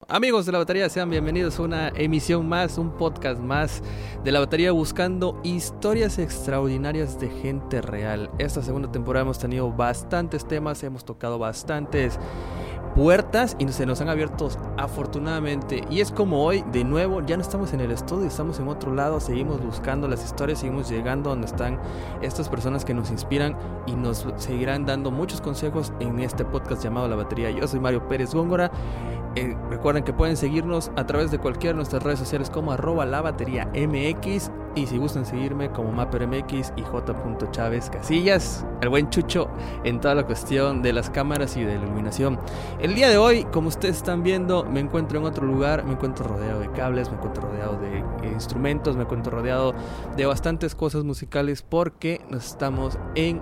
Amigos de La Batería, sean bienvenidos a una emisión más, un podcast más de La Batería, buscando historias extraordinarias de gente real. Esta segunda temporada hemos tenido bastantes temas, hemos tocado bastantes puertas y se nos han abierto afortunadamente. Y es como hoy, de nuevo, ya no estamos en el estudio, estamos en otro lado, seguimos buscando las historias, seguimos llegando donde están estas personas que nos inspiran y nos seguirán dando muchos consejos en este podcast llamado La Batería. Yo soy Mario Pérez Góngora. Recuerden que pueden seguirnos a través de cualquiera de nuestras redes sociales como @labateriamx, y si gustan seguirme como MapperMX y J. Casillas, el buen Chucho en toda la cuestión de las cámaras y de la iluminación. El día de hoy, como ustedes están viendo, me encuentro en otro lugar, me encuentro rodeado de cables, me encuentro rodeado de instrumentos, me encuentro rodeado de bastantes cosas musicales porque nos estamos en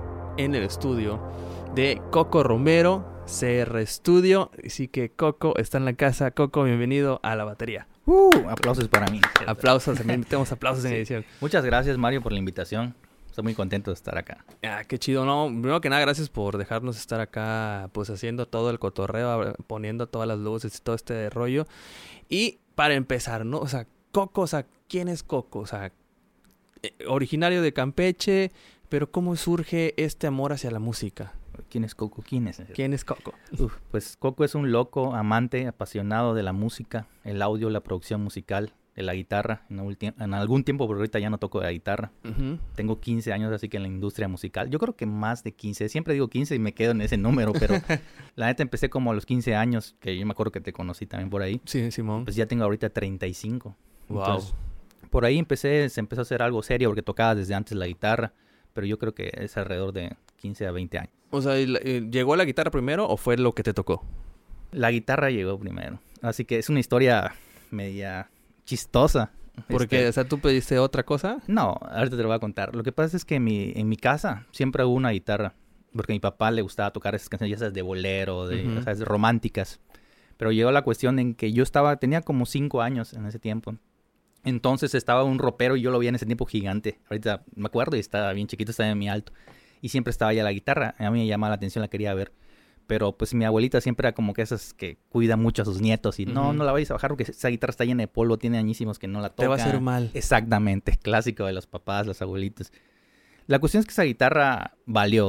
el estudio de Coco Romero, CR Studio. Así que Coco está en la casa. Coco, bienvenido a La Batería. Aplausos para mí. Aplausos, también tenemos aplausos en Sí. edición. Muchas gracias, Mario, por la invitación. Estoy muy contento de estar acá. Qué chido, no, primero que nada, gracias por dejarnos estar acá, pues haciendo todo el cotorreo, poniendo todas las luces y todo este rollo. Y para empezar, ¿no? O sea, Coco, o sea, ¿quién es Coco? O sea, originario de Campeche, pero ¿cómo surge este amor hacia la música? ¿Quién es Coco? ¿Quién es Coco? Pues Coco es un loco, amante, apasionado de la música, el audio, la producción musical, de la guitarra. En algún tiempo, pero ahorita ya no toco la guitarra. Uh-huh. Tengo 15 años, así que en la industria musical. Yo creo que más de 15. Siempre digo 15 y me quedo en ese número, pero la neta empecé como a los 15 años, que yo me acuerdo que te conocí también por ahí. Sí, Simón. Pues ya tengo ahorita 35. Wow. Entonces, por ahí se empezó a hacer algo serio porque tocaba desde antes la guitarra, pero yo creo que es alrededor de 15 a 20 años. O sea, ¿llegó la guitarra primero o fue lo que te tocó? La guitarra llegó primero. Así que es una historia media chistosa. Porque, o sea, ¿tú pediste otra cosa? No, ahorita te lo voy a contar. Lo que pasa es que en mi casa siempre hubo una guitarra, porque a mi papá le gustaba tocar esas canciones, ya sabes, de bolero, Uh-huh. ¿sabes? Románticas. Pero llegó la cuestión en que tenía como 5 años en ese tiempo. Entonces estaba un ropero y yo lo vi en ese tiempo gigante. Ahorita me acuerdo y estaba bien chiquito, estaba muy alto. Y siempre estaba ya la guitarra. A mí me llamaba la atención, la quería ver. Pero pues mi abuelita siempre era como que esas que cuida mucho a sus nietos. Y no la vayas a bajar porque esa guitarra está llena de polvo, tiene añísimos que no la toca. Te va a hacer mal. Exactamente, clásico de los papás, los abuelitos. La cuestión es que esa guitarra valió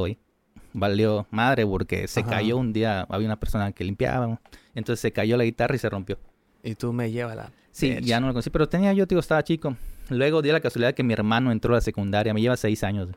madre porque se cayó un día. Había una persona que limpiaba. Entonces se cayó la guitarra y se rompió. Y tú me llevas la... Sí, ya no lo conocí, pero estaba chico. Luego dio la casualidad que mi hermano entró a la secundaria, me lleva 6 años.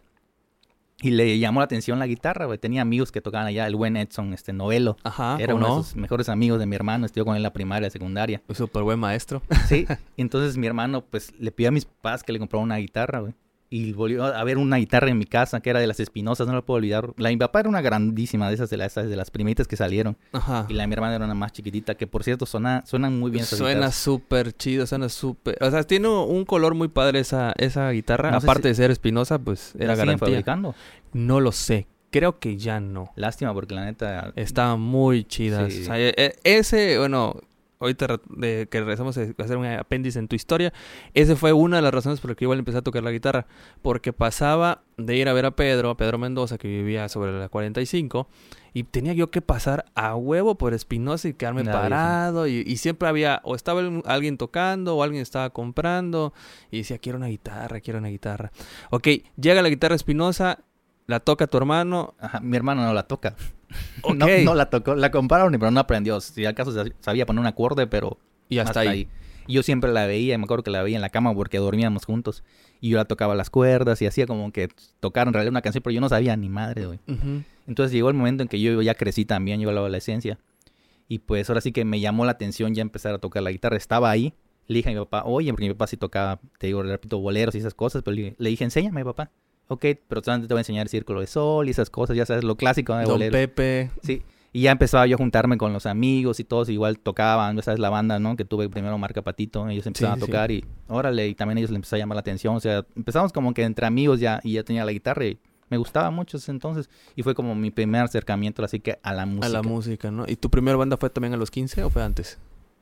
Y le llamó la atención la guitarra, güey. Tenía amigos que tocaban allá, el buen Edson, Novelo. Ajá, era uno de sus mejores amigos de mi hermano, estudió con él en la primaria, secundaria. Un súper buen maestro. Sí, y entonces mi hermano, pues, le pidió a mis papás que le compraran una guitarra, güey. Y volvió a ver una guitarra en mi casa, que era de las Espinosas, no la puedo olvidar. La de mi papá era una grandísima, de las primitas que salieron. Ajá. Y la de mi hermana era una más chiquitita, que por cierto suenan muy bien esas Suena guitarras. súper chido, suena súper... O sea, tiene un color muy padre esa guitarra. No sé Aparte de ser espinosa, pues era ¿La siguen garantía. fabricando? No lo sé. Creo que ya no. Lástima, porque la neta... Estaban muy chidas. Sí. O sea, bueno, ahorita que regresamos a hacer un apéndice en tu historia, esa fue una de las razones por las que igual empecé a tocar la guitarra. Porque pasaba de ir a ver a Pedro Mendoza, que vivía sobre la 45, y tenía yo que pasar a huevo por Espinosa y quedarme parado. Y siempre había, o estaba alguien tocando, o alguien estaba comprando, y decía, quiero una guitarra. Ok, llega la guitarra Espinosa, la toca tu hermano. Ajá, mi hermano no la toca. Okay. No la tocó. La compraron, pero no aprendió. Si al caso sabía poner un acorde, pero Y hasta ahí. Y yo siempre la veía, y me acuerdo que la veía en la cama porque dormíamos juntos. Y yo la tocaba las cuerdas y hacía como que tocar en realidad una canción, pero yo no sabía ni madre, güey. Uh-huh. Entonces llegó el momento en que yo ya crecí también, yo a la adolescencia. Y pues ahora sí que me llamó la atención ya empezar a tocar la guitarra. Estaba ahí. Le dije a mi papá, oye, porque mi papá sí tocaba, te digo, repito, boleros y esas cosas. Pero le dije, enséñame, papá. Ok, pero solamente te voy a enseñar el círculo de sol y esas cosas, ya sabes, lo clásico de Don bolero. Pepe. Sí, y ya empezaba yo a juntarme con los amigos y todos igual tocaban, ya sabes, la banda, ¿no? Que tuve primero Marca Patito, ellos empezaban a tocar y órale, y también ellos les empezó a llamar la atención, o sea, empezamos como que entre amigos ya, y ya tenía la guitarra y me gustaba mucho ese entonces, y fue como mi primer acercamiento, así que a la música. A la música, ¿no? ¿Y tu primera banda fue también a los 15 o fue antes?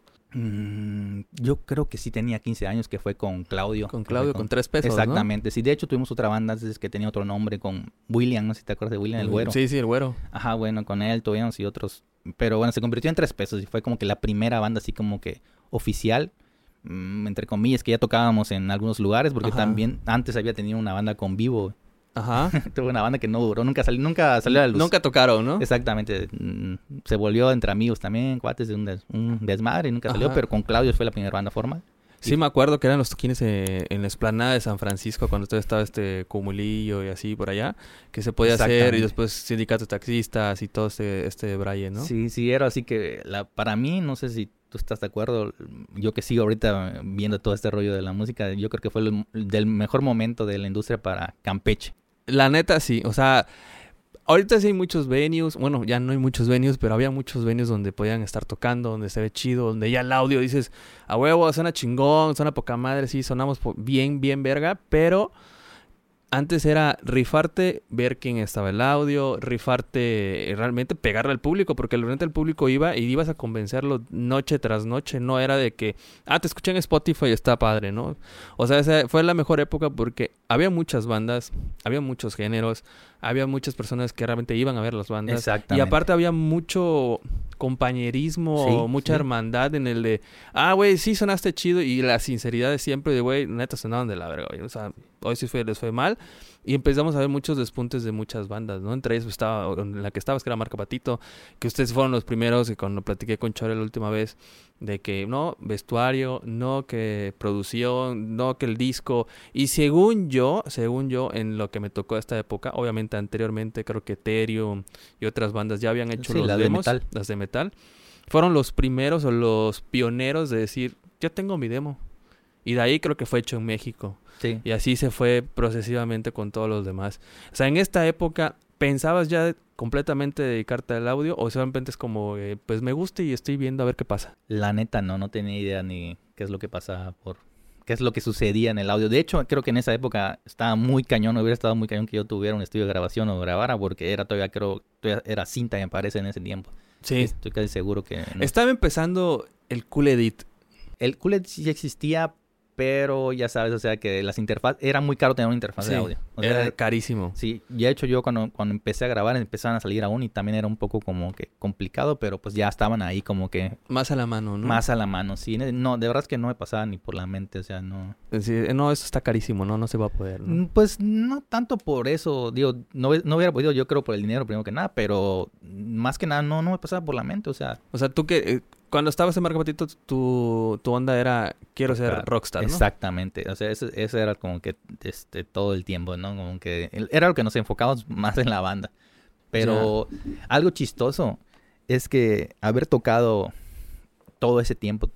Yo creo que sí tenía 15 años, que fue con Claudio. Con Claudio, con 3 pesos, exactamente, ¿no? Sí, de hecho tuvimos otra banda antes que tenía otro nombre con William, no sé si te acuerdas de William, el güero. Sí, el güero. Ajá, bueno, con él tuvimos y otros Pero bueno, se convirtió en 3 pesos y fue como que la primera banda así como que oficial, entre comillas, que ya tocábamos en algunos lugares, porque también antes había tenido una banda con Vivo. Ajá. Tuve una banda que no duró, nunca salió a la luz. Nunca tocaron, ¿no? Exactamente. Se volvió entre amigos también, cuates de un desmadre y nunca salió, pero con Claudio fue la primera banda formal. Sí, me acuerdo que eran los toquines en la explanada de San Francisco cuando todavía estaba Cumulillo y así por allá, que se podía hacer, y después sindicatos taxistas y todo este braille, ¿no? Sí, era así que para mí, no sé si tú estás de acuerdo, yo que sigo ahorita viendo todo este rollo de la música, yo creo que fue del mejor momento de la industria para Campeche. La neta, sí, o sea, ahorita sí hay muchos venues, bueno, ya no hay muchos venues, pero había muchos venues donde podían estar tocando, donde se ve chido, donde ya el audio dices, a huevo, suena chingón, suena poca madre, sí, sonamos bien verga, pero antes era rifarte, ver quién estaba el audio, rifarte, realmente pegarle al público, porque realmente el público iba y ibas a convencerlo noche tras noche, no era de que, te escuché en Spotify y está padre, ¿no? O sea, esa fue la mejor época porque había muchas bandas, había muchos géneros, había muchas personas que realmente iban a ver las bandas. Exactamente. Y aparte había mucho compañerismo, mucha hermandad en el de, güey, sí sonaste chido, y la sinceridad de siempre de, güey, neta sonaban de la verga, güey. O sea, hoy sí les fue mal. Y empezamos a ver muchos despuntes de muchas bandas, ¿no? Entre ellos estaba, en la que estabas, que era Marca Patito, que ustedes fueron los primeros, y cuando platiqué con Chore la última vez, de que no, vestuario, no que producción, no que el disco. Y según yo, en lo que me tocó esta época, obviamente anteriormente creo que Ethereum y otras bandas ya habían hecho los demos, las de metal. Fueron los primeros o los pioneros de decir, yo tengo mi demo. Y de ahí creo que fue hecho en México. Sí. Y así se fue procesivamente con todos los demás. O sea, en esta época, ¿pensabas ya completamente dedicarte al audio? ¿O solamente es como, pues me gusta y estoy viendo a ver qué pasa? La neta no tenía idea ni qué es lo que pasaba qué es lo que sucedía en el audio. De hecho, creo que en esa época estaba muy cañón, hubiera estado muy cañón que yo tuviera un estudio de grabación o grabara, porque todavía era cinta, me parece, en ese tiempo. Sí. Estoy casi seguro que no. Estaba empezando el Cool Edit. El Cool Edit sí existía, pero ya sabes, o sea, que las interfaces... Era muy caro tener una interfaz de audio. O sea, era carísimo. Sí, de hecho yo cuando empecé a grabar empezaban a salir aún y también era un poco como que complicado, pero pues ya estaban ahí como que... Más a la mano, ¿no? Más a la mano, sí. No, de verdad es que no me pasaba ni por la mente, o sea, no... Sí, no, eso está carísimo, ¿no? No se va a poder, ¿no? Pues no tanto por eso, digo, no hubiera podido, yo creo, por el dinero primero que nada, pero más que nada no me pasaba por la mente, o sea... O sea, tú que... Cuando estabas en Marca Patito, tu onda era, quiero ser rockstar, ¿no? Exactamente. O sea, eso era como que todo el tiempo, ¿no? Como que era lo que nos enfocábamos más en la banda. Pero algo chistoso es que haber tocado todo ese tiempo,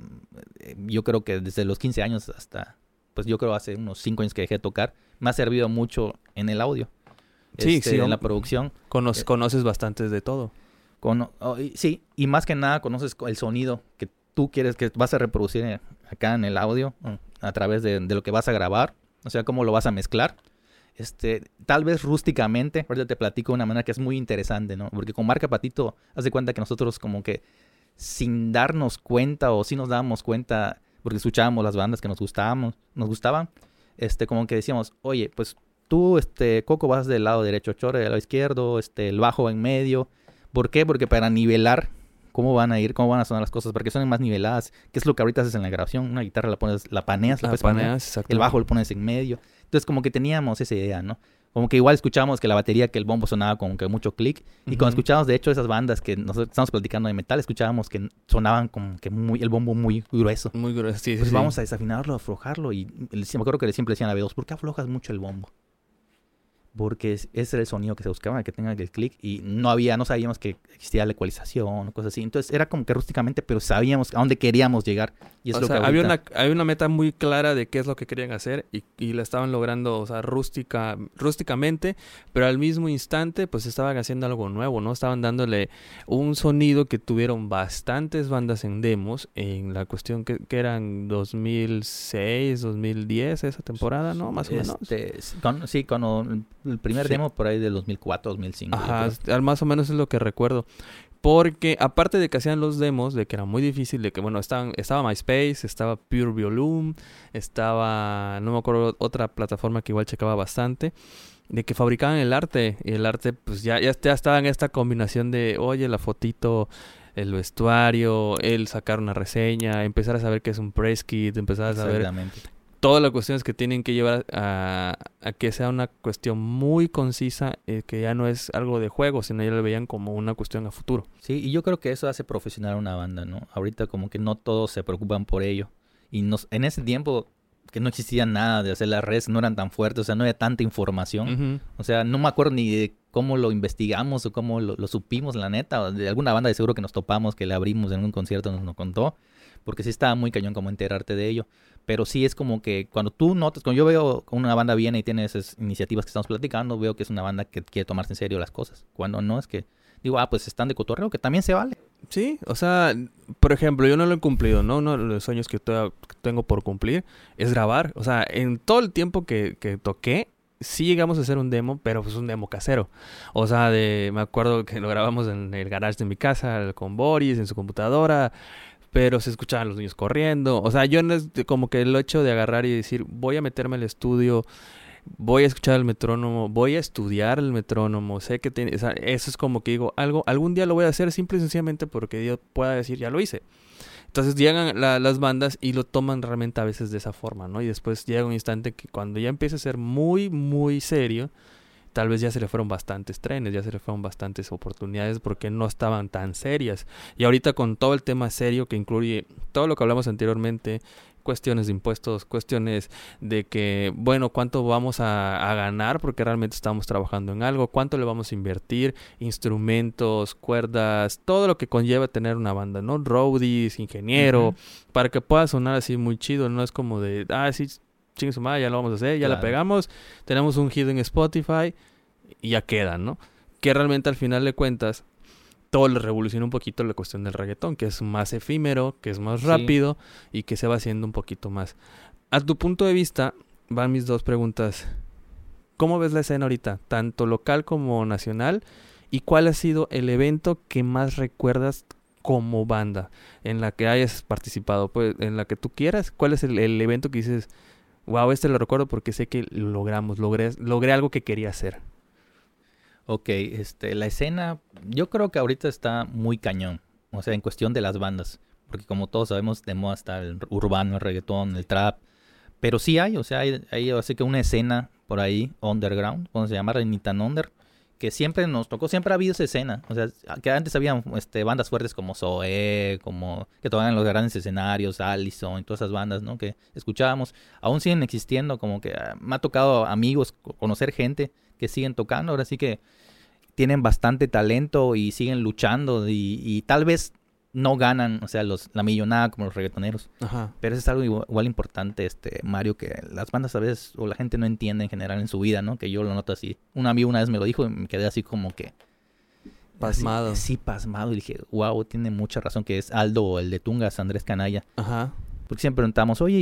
yo creo que desde los 15 años hasta, pues yo creo hace unos 5 años que dejé de tocar, me ha servido mucho en el audio. Sí, en la producción. Conoces bastante de todo. Sí, y más que nada conoces el sonido que tú quieres, que vas a reproducir acá en el audio a través de lo que vas a grabar, o sea, cómo lo vas a mezclar. Tal vez rústicamente, ahorita te platico de una manera que es muy interesante, ¿no? Porque con Marca Patito, haz de cuenta que nosotros como que sin darnos cuenta o sí nos dábamos cuenta, porque escuchábamos las bandas que nos gustaban, como que decíamos, oye, pues tú, Coco, vas del lado derecho, Chore del lado izquierdo, el bajo en medio. ¿Por qué? Porque para nivelar cómo van a sonar las cosas, para que suenen más niveladas, que es lo que ahorita haces en la grabación. Una guitarra la paneas, el bajo lo pones en medio. Entonces como que teníamos esa idea, ¿no? Como que igual escuchábamos que la batería, que el bombo sonaba como que mucho clic. Y cuando escuchábamos, de hecho, esas bandas que nosotros estamos platicando de metal, escuchábamos que sonaban como que el bombo muy grueso. Muy grueso, sí. Pues vamos a desafinarlo, aflojarlo. Y me acuerdo que siempre decían a B2, ¿por qué aflojas mucho el bombo? Porque ese era el sonido que se buscaba, que tenga el clic, y no sabíamos que existía la ecualización o cosas así. Entonces era como que rústicamente, pero sabíamos a dónde queríamos llegar. Y es que había una meta muy clara de qué es lo que querían hacer y la estaban logrando, o sea, rústicamente, pero al mismo instante, pues estaban haciendo algo nuevo, ¿no? Estaban dándole un sonido que tuvieron bastantes bandas en demos, en la cuestión que eran 2006, 2010, esa temporada, ¿no? Más o menos. Con el primer demo por ahí del 2004, 2005. Ajá, más o menos es lo que recuerdo. Porque aparte de que hacían los demos, de que era muy difícil, de que bueno, estaba MySpace, estaba Pure Volume, estaba, no me acuerdo, otra plataforma que igual checaba bastante. de que fabricaban el arte. Y el arte, pues ya estaba en esta combinación de, oye, la fotito, el vestuario, el sacar una reseña, empezar a saber qué es un press kit, empezar a saber todas las cuestiones que tienen que llevar a que sea una cuestión muy concisa, que ya no es algo de juego, sino ya lo veían como una cuestión a futuro. Sí, y yo creo que eso hace profesional a una banda, ¿no? Ahorita como que no todos se preocupan por ello. Y en ese tiempo que no existía nada de hacer las redes, no eran tan fuertes, o sea, no había tanta información. O sea, no me acuerdo ni de cómo lo investigamos o cómo lo supimos, la neta. De alguna banda de seguro que nos topamos, que le abrimos en un concierto, nos contó. Porque sí estaba muy cañón como enterarte de ello. Pero sí es como que cuando tú notas, cuando yo veo que una banda viene y tiene esas iniciativas que estamos platicando, veo que es una banda que quiere tomarse en serio las cosas. Cuando no, es que digo, pues están de cotorreo, que también se vale. Sí, o sea, por ejemplo, yo no lo he cumplido, ¿no? Uno de los sueños que tengo por cumplir es grabar. O sea, en todo el tiempo que toqué, sí llegamos a hacer un demo, pero pues un demo casero. O sea, me acuerdo que lo grabamos en el garage de mi casa, con Boris, en su computadora, pero se escuchaban los niños corriendo. O sea, yo no es como que el hecho de agarrar y decir, voy a meterme al estudio, voy a escuchar el metrónomo, voy a estudiar el metrónomo, sé que tiene, o sea, eso es como que digo, algún día lo voy a hacer simple y sencillamente porque yo pueda decir, ya lo hice. Entonces llegan las bandas y lo toman realmente a veces de esa forma, ¿no? Y después llega un instante que cuando ya empieza a ser muy, muy serio, tal vez ya se le fueron bastantes trenes, ya se le fueron bastantes oportunidades porque no estaban tan serias. Y ahorita con todo el tema serio que incluye todo lo que hablamos anteriormente, cuestiones de impuestos, cuestiones de que, bueno, cuánto vamos a ganar porque realmente estamos trabajando en algo, cuánto le vamos a invertir, instrumentos, cuerdas, todo lo que conlleva tener una banda, ¿no? Roadies, ingeniero, para que pueda sonar así muy chido, no es como de, sí, chingue su madre, ya lo vamos a hacer, ya la pegamos, tenemos un hit en Spotify y ya queda, ¿no? Que realmente al final de cuentas todo le revoluciona un poquito la cuestión del reggaetón, que es más efímero, que es más rápido y que se va haciendo un poquito más. A tu punto de vista, van mis dos preguntas. ¿Cómo ves la escena ahorita, tanto local como nacional? ¿Y cuál ha sido el evento que más recuerdas como banda en la que hayas participado? Pues en la que tú quieras, ¿cuál es el evento que dices, wow, lo recuerdo porque sé que lo logramos, logré algo que quería hacer? Ok, la escena, yo creo que ahorita está muy cañón, o sea, en cuestión de las bandas, porque como todos sabemos, de moda está el urbano, el reggaetón, el trap, pero sí hay, o sea, hay así que una escena por ahí, underground, como se llama, ni tan under, que siempre nos tocó, siempre ha habido esa escena, o sea, que antes habían bandas fuertes como Zoé, como que tocaban en los grandes escenarios, Allison y todas esas bandas, ¿no? Que escuchábamos, aún siguen existiendo, como que me ha tocado amigos, conocer gente que siguen tocando, ahora sí que tienen bastante talento y siguen luchando y tal vez no ganan, o sea, la millonada como los reggaetoneros. Ajá. Pero eso es algo igual importante, Mario, que las bandas a veces, o la gente no entiende en general en su vida, ¿no? Que yo lo noto así. Un amigo una vez me lo dijo y me quedé así como que... pasmado. Sí, pasmado. Y dije, wow, tiene mucha razón, que es Aldo o el de Tungas, Andrés Canalla. Ajá. Porque siempre preguntamos, oye,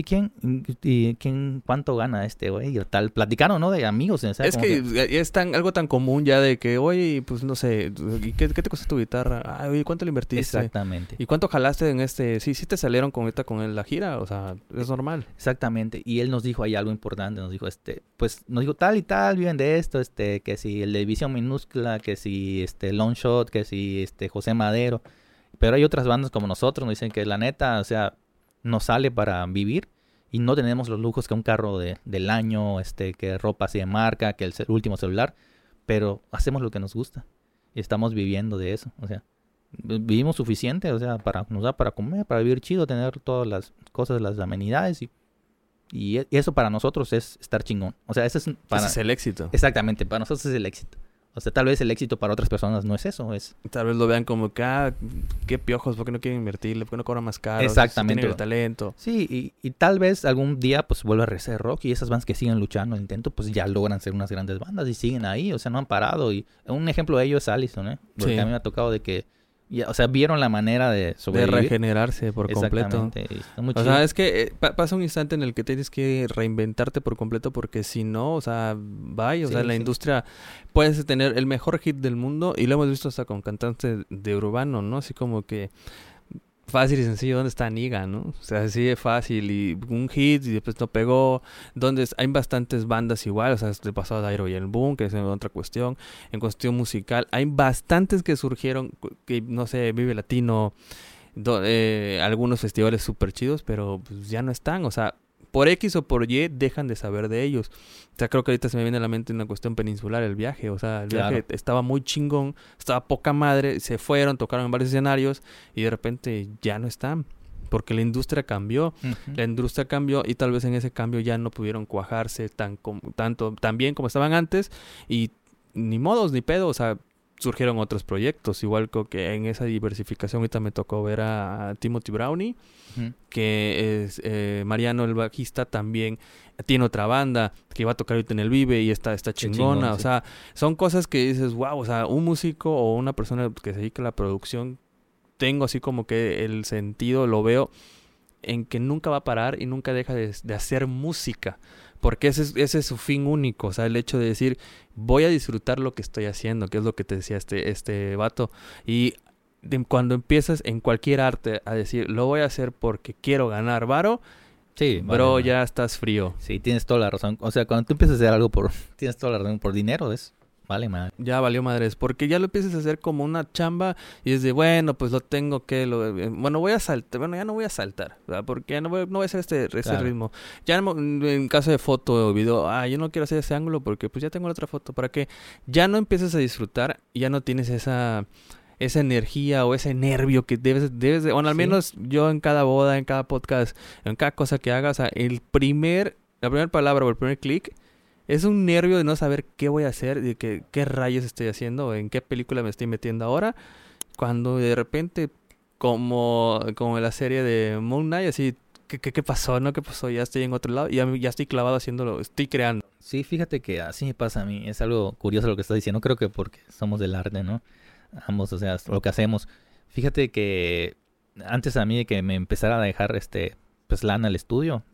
¿quién cuánto gana güey? O tal, platicaron, ¿no? De amigos. O sea, es que es algo tan común ya de que, oye, pues no sé, ¿qué te costó tu guitarra? Oye, ¿cuánto le invertiste? Exactamente. ¿Y cuánto jalaste en sí te salieron con la gira? O sea, es normal. Exactamente. Y él nos dijo ahí algo importante, nos dijo, pues, nos dijo tal y tal, viven de esto, que si el de Visión Minúscula, que si Long Shot, que si José Madero. Pero hay otras bandas como nosotros, nos dicen que la neta, o sea, nos sale para vivir y no tenemos los lujos que un carro del año, que ropa así de marca, que el último celular, pero hacemos lo que nos gusta y estamos viviendo de eso, o sea, vivimos suficiente, o sea, nos da para comer, para vivir chido, tener todas las cosas, las amenidades y eso para nosotros es estar chingón, o sea, ese es el éxito. Exactamente, para nosotros es el éxito. O sea, tal vez el éxito para otras personas no es eso, tal vez lo vean como que, qué piojos, ¿por qué no quieren invertirle? ¿Por qué no cobran más caro? Exactamente. Si tienen el talento. Sí, y tal vez algún día pues vuelva a regresar rock y esas bandas que siguen luchando en el intento pues ya logran ser unas grandes bandas y siguen ahí, o sea, no han parado. Y un ejemplo de ello es Allison, Porque a mí me ha tocado de que, o sea, vieron la manera de sobrevivir. De regenerarse por completo. O sea, es que pasa un instante en el que tienes que reinventarte por completo porque si no, o sea, la industria, puedes tener el mejor hit del mundo y lo hemos visto hasta con cantantes de urbano, ¿no? Así como que fácil y sencillo, ¿dónde está Niga, no? O sea, así de fácil y un hit y después no pegó. Donde hay bastantes bandas igual, o sea, le pasó a Dairo y el Boom, que es otra cuestión. En cuestión musical, hay bastantes que surgieron, que no sé, Vive Latino, algunos festivales súper chidos, pero pues ya no están, o sea, por X o por Y dejan de saber de ellos. O sea, creo que ahorita se me viene a la mente una cuestión peninsular, el viaje. O sea, el viaje estaba muy chingón, estaba poca madre, se fueron, tocaron en varios escenarios y de repente ya no están. Porque la industria cambió, la industria cambió y tal vez en ese cambio ya no pudieron cuajarse tan bien como estaban antes y ni modos ni pedo, o sea, surgieron otros proyectos, igual que en esa diversificación ahorita me tocó ver a Timothy Brownie, que es Mariano el bajista también tiene otra banda que va a tocar ahorita en el Vive y está chingona, chingón, o sea, son cosas que dices, wow, o sea, un músico o una persona que se dedica a la producción, tengo así como que el sentido, lo veo en que nunca va a parar y nunca deja de hacer música. Porque ese es su fin único, o sea, el hecho de decir, voy a disfrutar lo que estoy haciendo, que es lo que te decía este vato. Y cuando empiezas en cualquier arte a decir, lo voy a hacer porque quiero ganar varo, sí, bro, vale, ya estás frío. Sí, tienes toda la razón. O sea, cuando tú empiezas a hacer algo tienes toda la razón, por dinero vale madre. Ya valió madres, porque ya lo empiezas a hacer como una chamba y es de, bueno, pues lo tengo que, bueno, voy a saltar, bueno, ya no voy a saltar, ¿verdad? Porque ya no voy a hacer ese claro, ritmo. Ya en caso de foto o video, yo no quiero hacer ese ángulo porque pues ya tengo la otra foto, para que ya no empieces a disfrutar, ya no tienes esa energía o ese nervio que debes de, bueno, al menos yo en cada boda, en cada podcast, en cada cosa que hagas, o sea, la primera palabra o el primer clic es un nervio de no saber qué voy a hacer, de qué rayos estoy haciendo, en qué película me estoy metiendo ahora, cuando de repente, como en la serie de Moon Knight, así, ¿qué pasó? ¿No? ¿Qué pasó? Ya estoy en otro lado, ya estoy clavado haciéndolo, estoy creando. Sí, fíjate que así me pasa a mí, es algo curioso lo que estás diciendo, creo que porque somos del arte, ¿no? Ambos, o sea, lo que hacemos. Fíjate que antes a mí de que me empezara a dejar pues lana al estudio,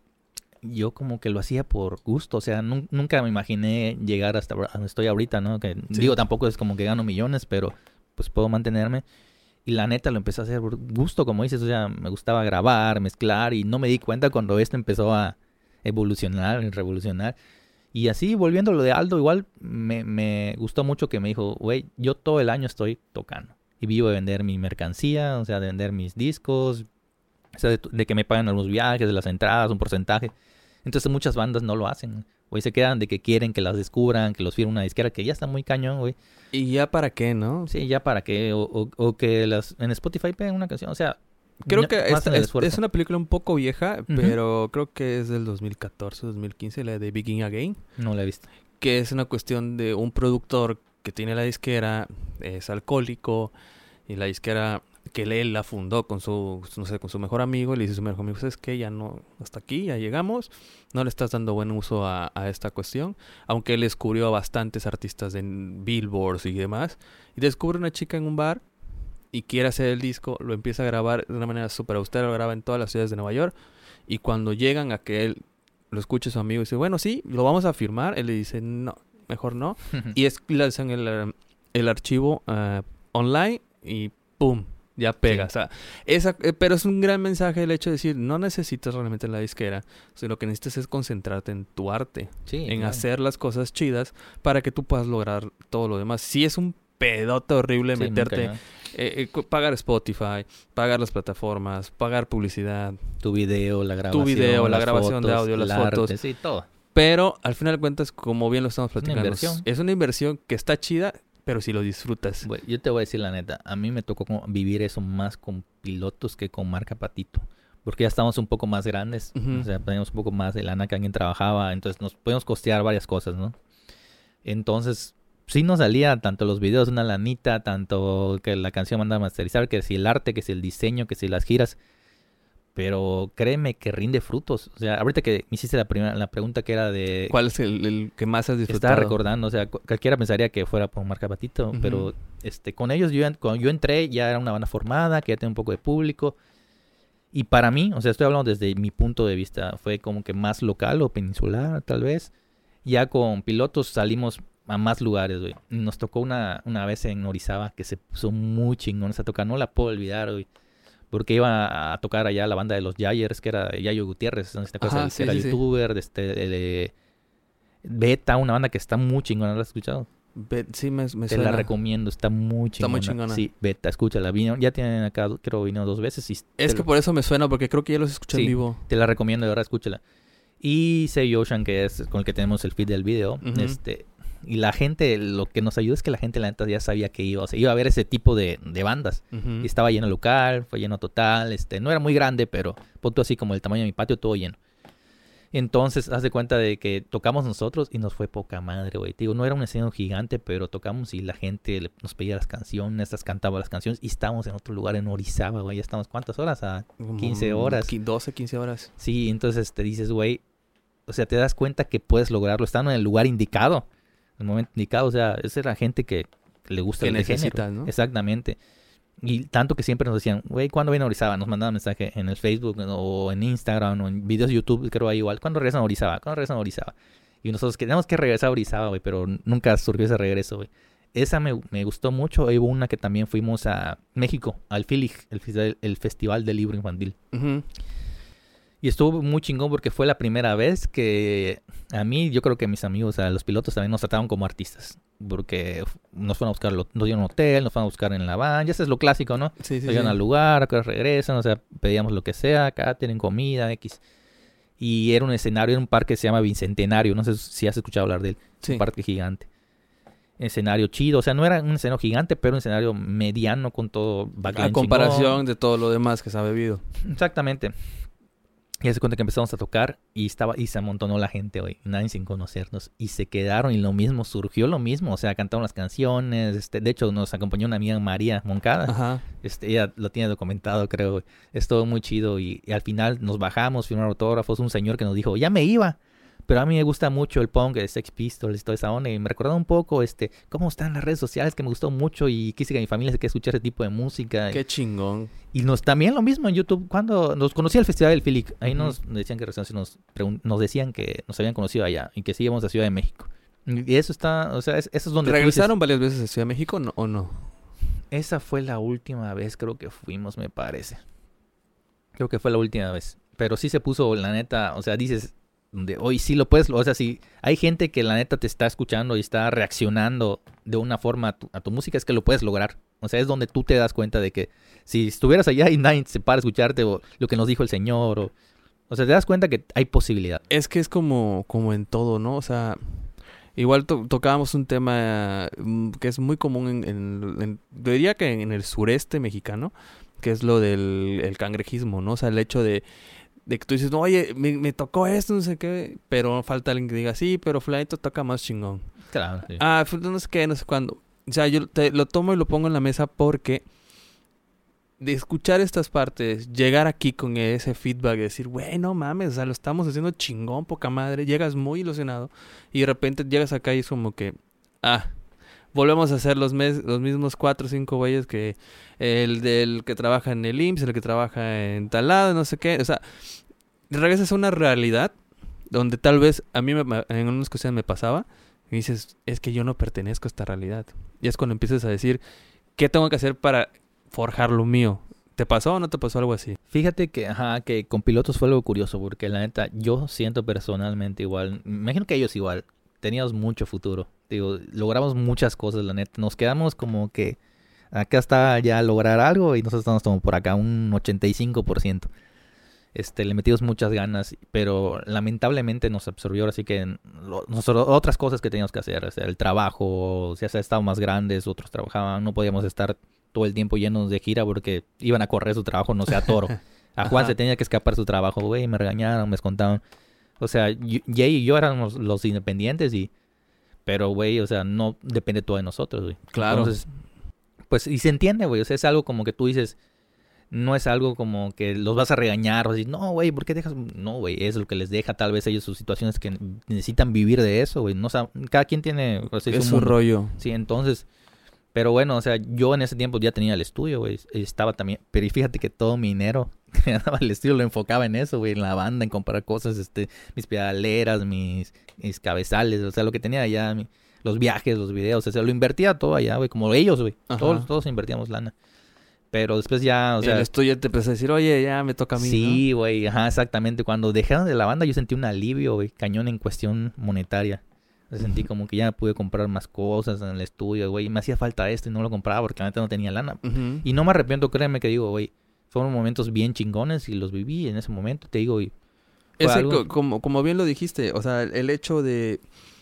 yo como que lo hacía por gusto, o sea, nunca me imaginé llegar hasta donde estoy ahorita, ¿no? Que sí, digo, tampoco es como que gano millones, pero pues puedo mantenerme. Y la neta lo empecé a hacer por gusto, como dices, o sea, me gustaba grabar, mezclar y no me di cuenta cuando esto empezó a evolucionar, revolucionar. Y así, volviendo a lo de Aldo, igual me gustó mucho que me dijo, güey, yo todo el año estoy tocando. Y vivo de vender mi mercancía, o sea, de vender mis discos, o sea, de que me pagan los viajes, de las entradas, un porcentaje. Entonces muchas bandas no lo hacen. Güey, se quedan de que quieren que las descubran, que los firme una disquera, que ya está muy cañón, güey. ¿Y ya para qué, no? Sí, ya para qué. O que en Spotify peguen una canción, o sea... Creo que es una película un poco vieja, pero creo que es del 2014, 2015, la de Begin Again. No la he visto. Que es una cuestión de un productor que tiene la disquera, es alcohólico, y la disquera que él la fundó con su mejor amigo, y le dice a su mejor amigo, ¿sabes qué? Ya no, hasta aquí, ya llegamos, no le estás dando buen uso a esta cuestión, aunque él descubrió a bastantes artistas en billboards y demás, y descubre una chica en un bar, y quiere hacer el disco, lo empieza a grabar de una manera súper austera, lo graba en todas las ciudades de Nueva York, y cuando llegan a que él lo escuche su amigo y dice, bueno, sí, lo vamos a firmar, él le dice, no, mejor no, y lanzan el archivo online y ¡pum! Ya pega, sí. O sea, pero es un gran mensaje el hecho de decir, no necesitas realmente la disquera, sino lo que necesitas es concentrarte en tu arte, en hacer las cosas chidas para que tú puedas lograr todo lo demás. Si es un pedote horrible meterte, pagar Spotify, pagar las plataformas, pagar publicidad. Tu video, la grabación, fotos, de audio, las fotos. Sí, todo. Pero al final de cuentas, como bien lo estamos platicando, es una inversión que está chida, pero si lo disfrutas. Bueno, yo te voy a decir la neta, a mí me tocó vivir eso más con pilotos que con marca Patito. Porque ya estamos un poco más grandes, o sea, teníamos un poco más de lana que alguien trabajaba, entonces nos podíamos costear varias cosas, ¿no? Entonces... sí nos salía tanto los videos, una lanita, tanto que la canción manda a masterizar, que si el arte, que si el diseño, que si las giras. Pero créeme que rinde frutos. O sea, ahorita que me hiciste la pregunta que era de... ¿cuál es el que más has disfrutado? Estaba recordando, o sea, cualquiera pensaría que fuera por marca Patito, pero con ellos, cuando yo entré, ya era una banda formada, que ya tenía un poco de público. Y para mí, o sea, estoy hablando desde mi punto de vista, fue como que más local o peninsular, tal vez. Ya con pilotos salimos a más lugares, güey. Nos tocó una vez en Orizaba que se puso muy chingón esa toca. No la puedo olvidar, güey. Porque iba a tocar allá la banda de los Yayers, que era Yayo Gutiérrez, no sé si te acuerdas, Sí, era sí, youtuber, de Beta, una banda que está muy chingona, ¿no la has escuchado? Sí, me Te suena. la recomiendo, está muy chingona. Está muy chingona. Sí, Beta, escúchala. Ya tienen acá, creo, vino 2 veces. Es que por eso me suena, porque creo que ya los escuché en vivo. Te la recomiendo, de verdad, escúchala. Y Sei Ocean, que es con el que tenemos el feed del video. Y la gente, lo que nos ayuda es que la gente, la neta, ya sabía que iba. O sea, iba a ver ese tipo de bandas. Y estaba lleno local, fue lleno total. No era muy grande, pero punto así como el tamaño de mi patio, todo lleno. Entonces, haz de cuenta de que tocamos nosotros y nos fue poca madre, güey. Digo, no era un escenario gigante, pero tocamos y la gente nos pedía las canciones, cantaba las canciones. Y estábamos en otro lugar, en Orizaba, güey. Ya estamos, ¿cuántas horas? A 15 horas. 12, 15 horas. Sí, entonces te dices, güey, o sea, te das cuenta que puedes lograrlo estando en el lugar indicado, en el momento indicado. O sea, esa era gente que le gusta que el necesitas, género. ¿no? Exactamente. Y tanto que siempre nos decían, güey, ¿cuándo viene a Orizaba? Nos mandaban mensaje en el Facebook o en Instagram o en videos de YouTube, creo ahí igual. ¿Cuándo regresan a Orizaba? ¿Cuándo regresan a Orizaba? Y nosotros queríamos que regresar a Orizaba, güey, pero nunca surgió ese regreso, güey. Esa me gustó mucho. Hubo una que también fuimos a México, al FILIG, el Festival del Libro Infantil. Y estuvo muy chingón porque fue la primera vez que a mí, yo creo que mis amigos, a los pilotos también nos trataron como artistas. Porque nos fueron a buscar, nos dieron un hotel, nos fueron a buscar en la van, ya eso es lo clásico, ¿no? Sí, Llegan al lugar, acá regresan, o sea, pedíamos lo que sea, acá tienen comida, X. Y era un escenario, era un parque que se llama Bicentenario, no sé si has escuchado hablar de él, un parque gigante. Escenario chido, o sea, no era un escenario gigante, pero un escenario mediano con todo backline. A comparación chingón de todo lo demás que se ha bebido. Exactamente. Y se cuenta que empezamos a tocar y se amontonó la gente hoy, nadie sin conocernos. Y se quedaron y surgió lo mismo. O sea, cantaron las canciones. De hecho, nos acompañó una amiga, María Moncada. Ajá. Ella lo tiene documentado, creo. Estuvo muy chido. Y al final nos bajamos, firmaron autógrafos. Un señor que nos dijo, ya me iba. Pero a mí me gusta mucho el punk, el Sex Pistols, toda esa onda. Y me recordaba un poco cómo están las redes sociales, que me gustó mucho. Y quise que mi familia se quede escuchar ese tipo de música. Qué chingón. Y también lo mismo en YouTube. Cuando nos conocí al Festival del FILIG, ahí nos decían que nos decían que nos habían conocido allá. Y que sí íbamos a Ciudad de México. Y eso está, o sea, eso es donde... ¿Regresaron varias veces a Ciudad de México o no? Esa fue la última vez, creo que fuimos, me parece. Creo que fue la última vez. Pero sí se puso, la neta, o sea, dices... donde hoy sí lo puedes, o sea, si hay gente que la neta te está escuchando y está reaccionando de una forma a tu música, es que lo puedes lograr. O sea, es donde tú te das cuenta de que si estuvieras allá y nadie se para a escucharte o lo que nos dijo el señor, o sea, te das cuenta que hay posibilidad. Es que es como en todo, ¿no? O sea, igual tocábamos un tema que es muy común diría que en el sureste mexicano, que es lo del cangrejismo, ¿no? O sea, el hecho de que tú dices, no, oye, me tocó esto, no sé qué, pero falta alguien que diga, sí, pero fulanito toca más chingón. Claro. Sí. No sé qué, no sé cuándo. O sea, yo lo tomo y lo pongo en la mesa porque de escuchar estas partes, llegar aquí con ese feedback de decir, güey, no mames, o sea, lo estamos haciendo chingón, poca madre, llegas muy ilusionado y de repente llegas acá y es como que, volvemos a hacer los mismos 4 o 5 güeyes que el del que trabaja en el IMSS, el que trabaja en tal lado, no sé qué. O sea, regresas a una realidad donde tal vez a mí en unas ocasiones me pasaba y dices, es que yo no pertenezco a esta realidad. Y es cuando empiezas a decir, ¿qué tengo que hacer para forjar lo mío? ¿Te pasó o no te pasó algo así? Fíjate que con pilotos fue algo curioso porque la neta, yo siento personalmente igual, me imagino que ellos igual, teníamos mucho futuro. Digo, logramos muchas cosas, la neta. Nos quedamos como que acá está ya lograr algo y nosotros estamos como por acá un 85%. Le metimos muchas ganas, pero lamentablemente nos absorbió, así que otras cosas que teníamos que hacer, o sea, el trabajo, ya se estaban más grandes, otros trabajaban, no podíamos estar todo el tiempo llenos de gira porque iban a correr su trabajo, no sé, a Toro. A Juan se tenía que escapar su trabajo, güey, me regañaron, me descontaban. O sea, Jay y yo éramos los independientes pero, güey, o sea, no depende todo de nosotros, güey. Claro. Entonces, pues, y se entiende, güey. O sea, es algo como que tú dices, no es algo como que los vas a regañar o decir, no, güey, ¿por qué dejas? No, güey, es lo que les deja tal vez ellos sus situaciones que necesitan vivir de eso, güey. No, o sea, cada quien tiene... O sea, es su rollo. Sí, entonces... Pero bueno, o sea, yo en ese tiempo ya tenía el estudio, güey. Estaba también... Pero y fíjate que todo mi dinero que me daba el estudio lo enfocaba en eso, güey. En la banda, en comprar cosas, mis pedaleras, mis cabezales. O sea, lo que tenía allá, los viajes, los videos. O sea, lo invertía todo allá, güey. Como ellos, güey. Todos invertíamos lana. Pero después ya, o sea... el estudio te empezó a decir, oye, ya me toca a mí, Sí, güey, ajá, exactamente. Cuando dejaron de la banda yo sentí un alivio, güey, cañón en cuestión monetaria. O sea, sentí como que ya pude comprar más cosas en el estudio, güey. Y me hacía falta esto y no lo compraba porque la neta no tenía lana. ¿no? Y no me arrepiento, créeme que digo, güey, fueron momentos bien chingones y los viví en ese momento, te digo, y fue algo... Como bien lo dijiste, o sea, el hecho de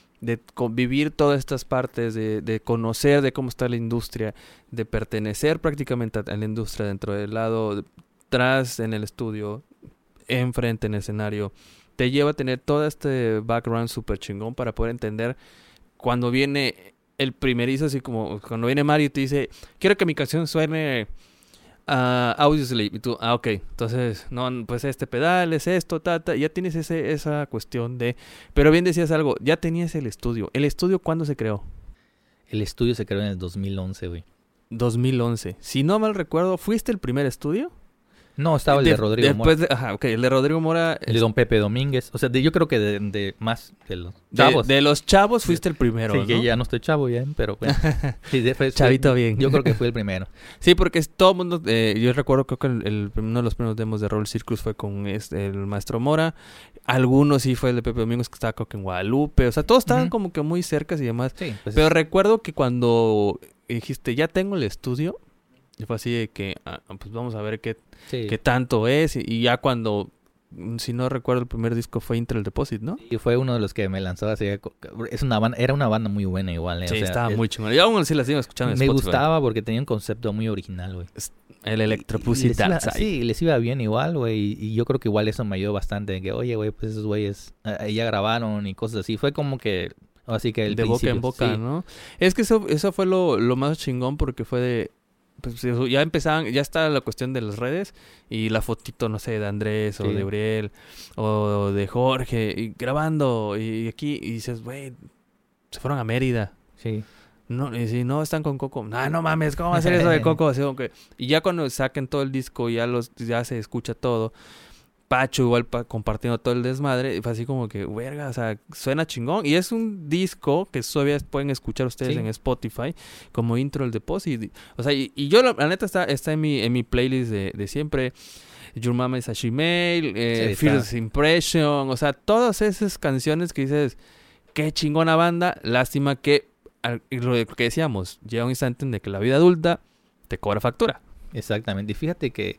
vivir todas estas partes, de conocer de cómo está la industria, de pertenecer prácticamente a la industria dentro del lado, tras en el estudio, enfrente en el escenario, te lleva a tener todo este background súper chingón para poder entender cuando viene el primerizo, así como cuando viene Mario y te dice, quiero que mi canción suene Audioslave, y tú, ok, entonces, no, pues este pedal es esto, ya tienes esa cuestión de, pero bien decías algo, ya tenías el estudio ¿cuándo se creó? El estudio se creó en el 2011, güey. 2011, si no mal recuerdo, ¿fuiste el primer estudio? No, estaba el de Rodrigo Mora. Ajá, ok, el de Rodrigo Mora. El de Don Pepe Domínguez. O sea, yo creo que de más de los chavos. De los chavos fuiste el primero, sí, ¿no? que ya no estoy chavo ya, pero bueno. Sí, Chavito bien. Yo creo que fue el primero. Sí, porque todo el mundo... yo recuerdo, creo que uno de los primeros demos de Roll Circus fue con el maestro Mora. Algunos sí fue el de Pepe Domínguez, que estaba creo que en Guadalupe. O sea, todos estaban como que muy cerca y demás. Sí, pues pero recuerdo que cuando dijiste, ya tengo el estudio... Y fue así de que, pues vamos a ver qué tanto es. Y ya cuando, si no recuerdo, el primer disco fue Intel Deposit, ¿no? Y fue uno de los que me lanzó así. Era una banda muy buena igual, ¿eh? Sí, o sea, estaba muy chingón. Yo aún así la sigo escuchando en me Spotify. gustaba porque tenía un concepto muy original, güey. El Electropussy Dance. Sí, les iba bien igual, güey. Y yo creo que igual eso me ayudó bastante. De que, oye, güey, pues esos güeyes ya grabaron y cosas así. Fue como que... Así que de boca en boca, sí. ¿No? Es que eso fue lo más chingón porque fue de... Pues ya empezaban, ya está la cuestión de las redes y la fotito, no sé, de Andrés o de Uriel o de Jorge y grabando y aquí y dices, güey, se fueron a Mérida. Sí. No, y si no están con Coco, no mames, ¿cómo va a hacer eso de Coco? Así como que, y ya cuando saquen todo el disco ya se escucha todo. Pacho igual compartiendo todo el desmadre, y fue así como que, verga, o sea, suena chingón. Y es un disco que todavía pueden escuchar ustedes en Spotify como Intro del Deposit. O sea, y yo la neta está en mi playlist de siempre. Your Mama is a Shemale, First Impression, o sea, todas esas canciones que dices, qué chingona banda. Lástima que, lo que decíamos, llega un instante en el que la vida adulta te cobra factura. Exactamente, y fíjate que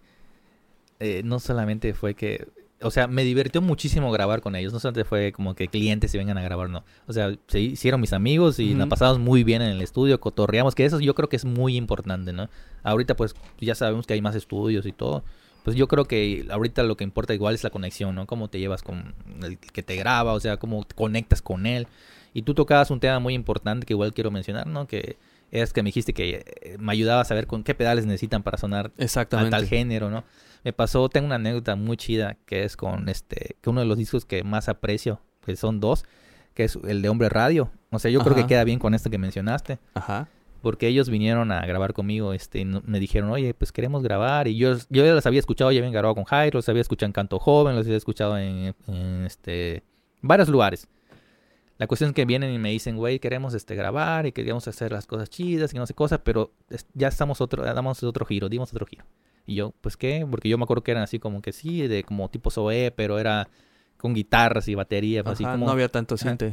no solamente fue que... O sea, me divirtió muchísimo grabar con ellos. No solamente fue como que clientes se vengan a grabar, no. O sea, se hicieron mis amigos y nos pasamos muy bien en el estudio, cotorreamos, que eso yo creo que es muy importante, ¿no? Ahorita pues ya sabemos que hay más estudios y todo. Pues yo creo que ahorita lo que importa igual es la conexión, ¿no? Cómo te llevas con el que te graba, o sea, cómo te conectas con él. Y tú tocabas un tema muy importante que igual quiero mencionar, ¿no? Que es que me dijiste que me ayudaba a saber con qué pedales necesitan para sonar a tal género, ¿no? Me pasó, tengo una anécdota muy chida que es con que uno de los discos que más aprecio, pues son dos, que es el de Hombre Radio. O sea, yo creo que queda bien con esto que mencionaste. Ajá. Porque ellos vinieron a grabar conmigo, y me dijeron, oye, pues queremos grabar. Y yo ya las había escuchado, ya habían grabado con Jairo, los había escuchado en Canto Joven, los había escuchado en varios lugares. La cuestión es que vienen y me dicen, güey, queremos grabar y queríamos hacer las cosas chidas y no sé cosas, pero ya damos otro giro, dimos otro giro. Y yo, pues, ¿qué? Porque yo me acuerdo que eran así como que sí, de como tipo Zoé, pero era con guitarras y batería. Ajá, así como... no había tanto siente.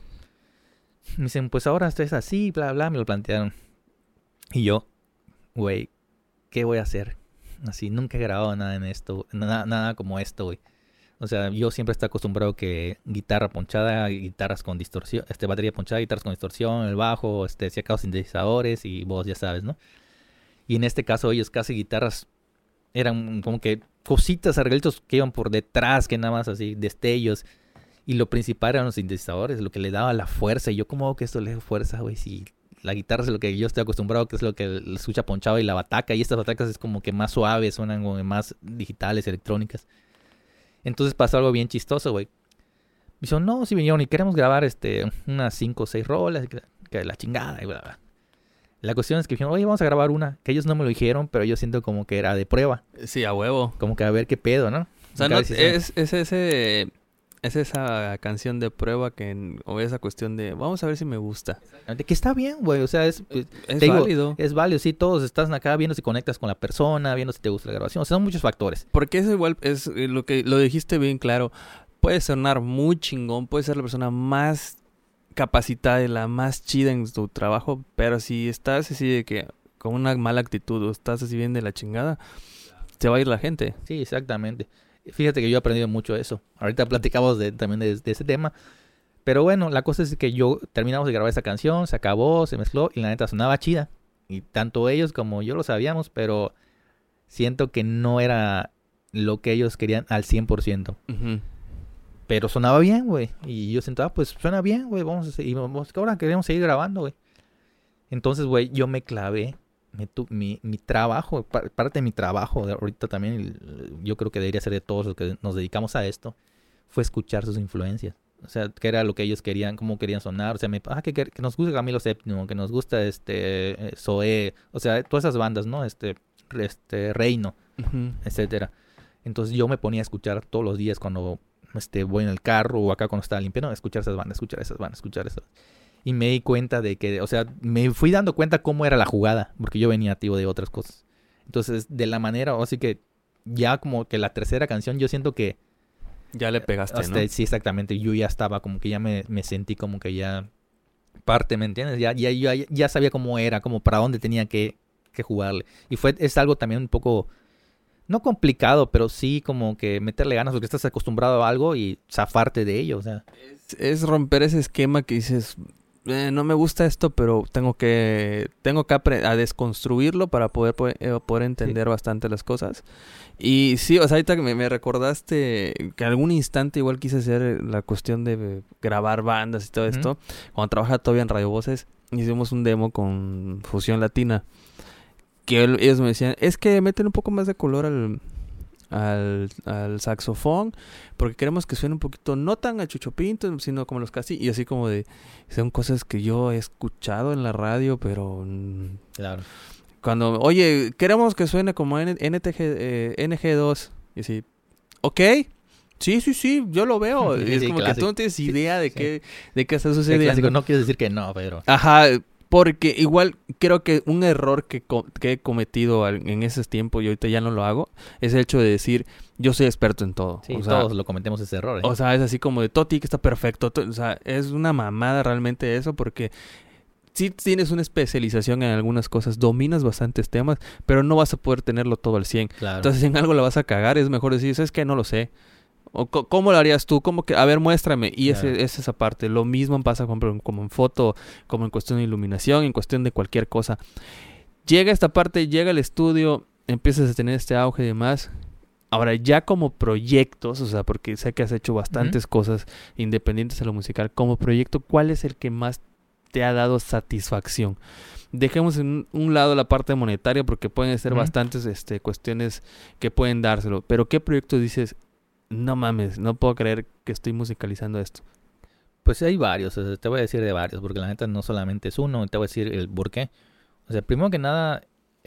Me dicen, pues ahora esto es así, bla, bla, me lo plantearon. Y yo, güey, ¿qué voy a hacer? Así, nunca he grabado nada en esto, nada como esto, güey. O sea, yo siempre estoy acostumbrado que guitarra ponchada, guitarras con distorsión, batería ponchada, guitarras con distorsión, el bajo, si acaso sintetizadores y voz, ya sabes, ¿no? Y en este caso ellos casi guitarras eran como que cositas, arreglitos que iban por detrás, que nada más así, destellos. Y lo principal eran los sintetizadores, lo que le daba la fuerza. Y yo, ¿cómo hago que esto le dé fuerza, güey? Si la guitarra es lo que yo estoy acostumbrado, que es lo que le escucha ponchado, y la bataca. Y estas batacas es como que más suaves, suenan como más digitales, electrónicas. Entonces pasó algo bien chistoso, güey. Me dijo, no, si vinieron y queremos grabar unas 5 o 6 rolas, que la chingada, y bla, bla. La cuestión es que dijeron, oye, vamos a grabar una. Que ellos no me lo dijeron, pero yo siento como que era de prueba. Sí, a huevo. Como que a ver qué pedo, ¿no? O sea, no, es ese Es esa canción de prueba o esa cuestión de vamos a ver si me gusta. Que está bien, güey, o sea, es válido. Es válido, sí, todos estás acá viendo si conectas con la persona, viendo si te gusta la grabación, o sea, son muchos factores. Porque eso igual es lo dijiste bien claro, puede sonar muy chingón, puede ser la persona más capacitada y la más chida en tu trabajo, pero si estás así de que con una mala actitud o estás así bien de la chingada, se va a ir la gente. Sí, exactamente. Fíjate que yo he aprendido mucho eso. Ahorita platicamos también de ese tema. Pero bueno, la cosa es que terminamos de grabar esa canción, se acabó, se mezcló y la neta sonaba chida. Y tanto ellos como yo lo sabíamos, pero siento que no era lo que ellos querían al 100%. Uh-huh. Pero sonaba bien, güey. Y yo sentaba, pues suena bien, güey. Ahora queremos seguir grabando, güey. Entonces, güey, yo me clavé. Mi trabajo, parte de mi trabajo ahorita también, yo creo que debería ser de todos los que nos dedicamos a esto, fue escuchar sus influencias. O sea, qué era lo que ellos querían, cómo querían sonar. O sea, que nos gusta Camilo VII, que nos gusta Zoé, o sea, todas esas bandas, ¿no? Reino, uh-huh, etcétera. Entonces yo me ponía a escuchar todos los días cuando voy en el carro o acá cuando estaba limpiando, escuchar esas bandas. Y me di cuenta de que, o sea, me fui dando cuenta cómo era la jugada, porque yo venía activo de otras cosas. Entonces, de la manera, así que ya como que la tercera canción, yo siento que... Ya le pegaste, ¿no? Sí, exactamente. Yo ya estaba como que ya me sentí como que ya parte, ¿me entiendes? Ya sabía cómo era, como para dónde tenía que jugarle. Y es algo también un poco... No complicado, pero sí como que meterle ganas porque estás acostumbrado a algo y zafarte de ello, o sea. Es romper ese esquema que dices... no me gusta esto, pero tengo que a desconstruirlo para poder entender bastante las cosas. Y sí, o sea, ahorita me recordaste que algún instante igual quise hacer la cuestión de grabar bandas y todo esto. Cuando trabajaba todavía en Radio Voces, hicimos un demo con Fusión Latina. Que ellos me decían, es que meten un poco más de color al saxofón, porque queremos que suene un poquito, no tan a Chucho Pinto, sino como los casi, y así como de, son cosas que yo he escuchado en la radio, pero claro. Cuando, oye, queremos que suene como NG2, y así, ok, sí, yo lo veo, y es como clásico. Que tú no tienes idea de qué está sucediendo. Clásico, no quiero decir que no, pero... Ajá, porque igual creo que un error que he cometido en esos tiempos y ahorita ya no lo hago, es el hecho de decir, yo soy experto en todo. Sí, o sea, todos lo cometemos ese error. O sea, es así como de Toti, que está perfecto. O sea, es una mamada realmente eso porque sí tienes una especialización en algunas cosas, dominas bastantes temas, pero no vas a poder tenerlo todo al 100. Claro. Entonces, si en algo la vas a cagar, es mejor decir, ¿sabes qué? No lo sé. O ¿cómo lo harías tú? ¿Cómo que? A ver, muéstrame. Y claro. Es esa parte. Lo mismo pasa como en foto, como en cuestión de iluminación, en cuestión de cualquier cosa. Llega esta parte, llega el estudio, empiezas a tener este auge y demás. Ahora, ya como proyectos, o sea, porque sé que has hecho bastantes cosas independientes a lo musical, como proyecto, ¿cuál es el que más te ha dado satisfacción? Dejemos en un lado la parte monetaria, porque pueden ser bastantes cuestiones que pueden dárselo. Pero ¿qué proyecto dices? No mames, no puedo creer que estoy musicalizando esto. Pues hay varios, o sea, te voy a decir de varios, porque la neta no solamente es uno, te voy a decir el por qué. O sea, primero que nada,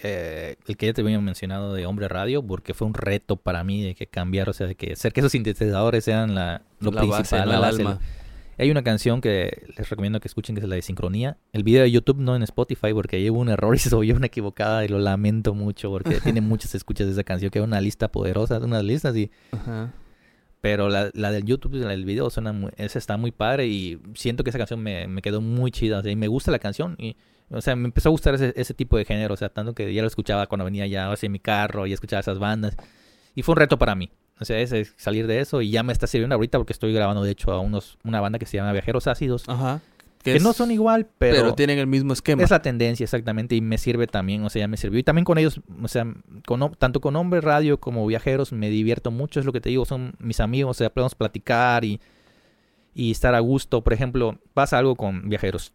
el que ya te había mencionado de Hombre Radio, porque fue un reto para mí de que cambiar, o sea, de que hacer que esos sintetizadores sean lo principal, base, la base, alma. Hay una canción que les recomiendo que escuchen, que es la de Sincronía. El video de YouTube, no en Spotify, porque ahí hubo un error y se subió una equivocada y lo lamento mucho, porque tiene muchas escuchas de esa canción, que es una lista poderosa, unas listas y... Ajá. Pero la del YouTube, el video, esa está muy padre y siento que esa canción me quedó muy chida. O sea, y me gusta la canción y, o sea, me empezó a gustar ese tipo de género. O sea, tanto que ya lo escuchaba cuando venía ya hacia mi carro y escuchaba esas bandas. Y fue un reto para mí. O sea, salir de eso y ya me está sirviendo ahorita porque estoy grabando, de hecho, una banda que se llama Viajeros Ácidos. Ajá. Que no son igual, pero tienen el mismo esquema. Es la tendencia, exactamente, y me sirve también, o sea, ya me sirvió. Y también con ellos, o sea, tanto con Hombre Radio como Viajeros me divierto mucho, es lo que te digo, son mis amigos, o sea, podemos platicar y estar a gusto. Por ejemplo, pasa algo con Viajeros,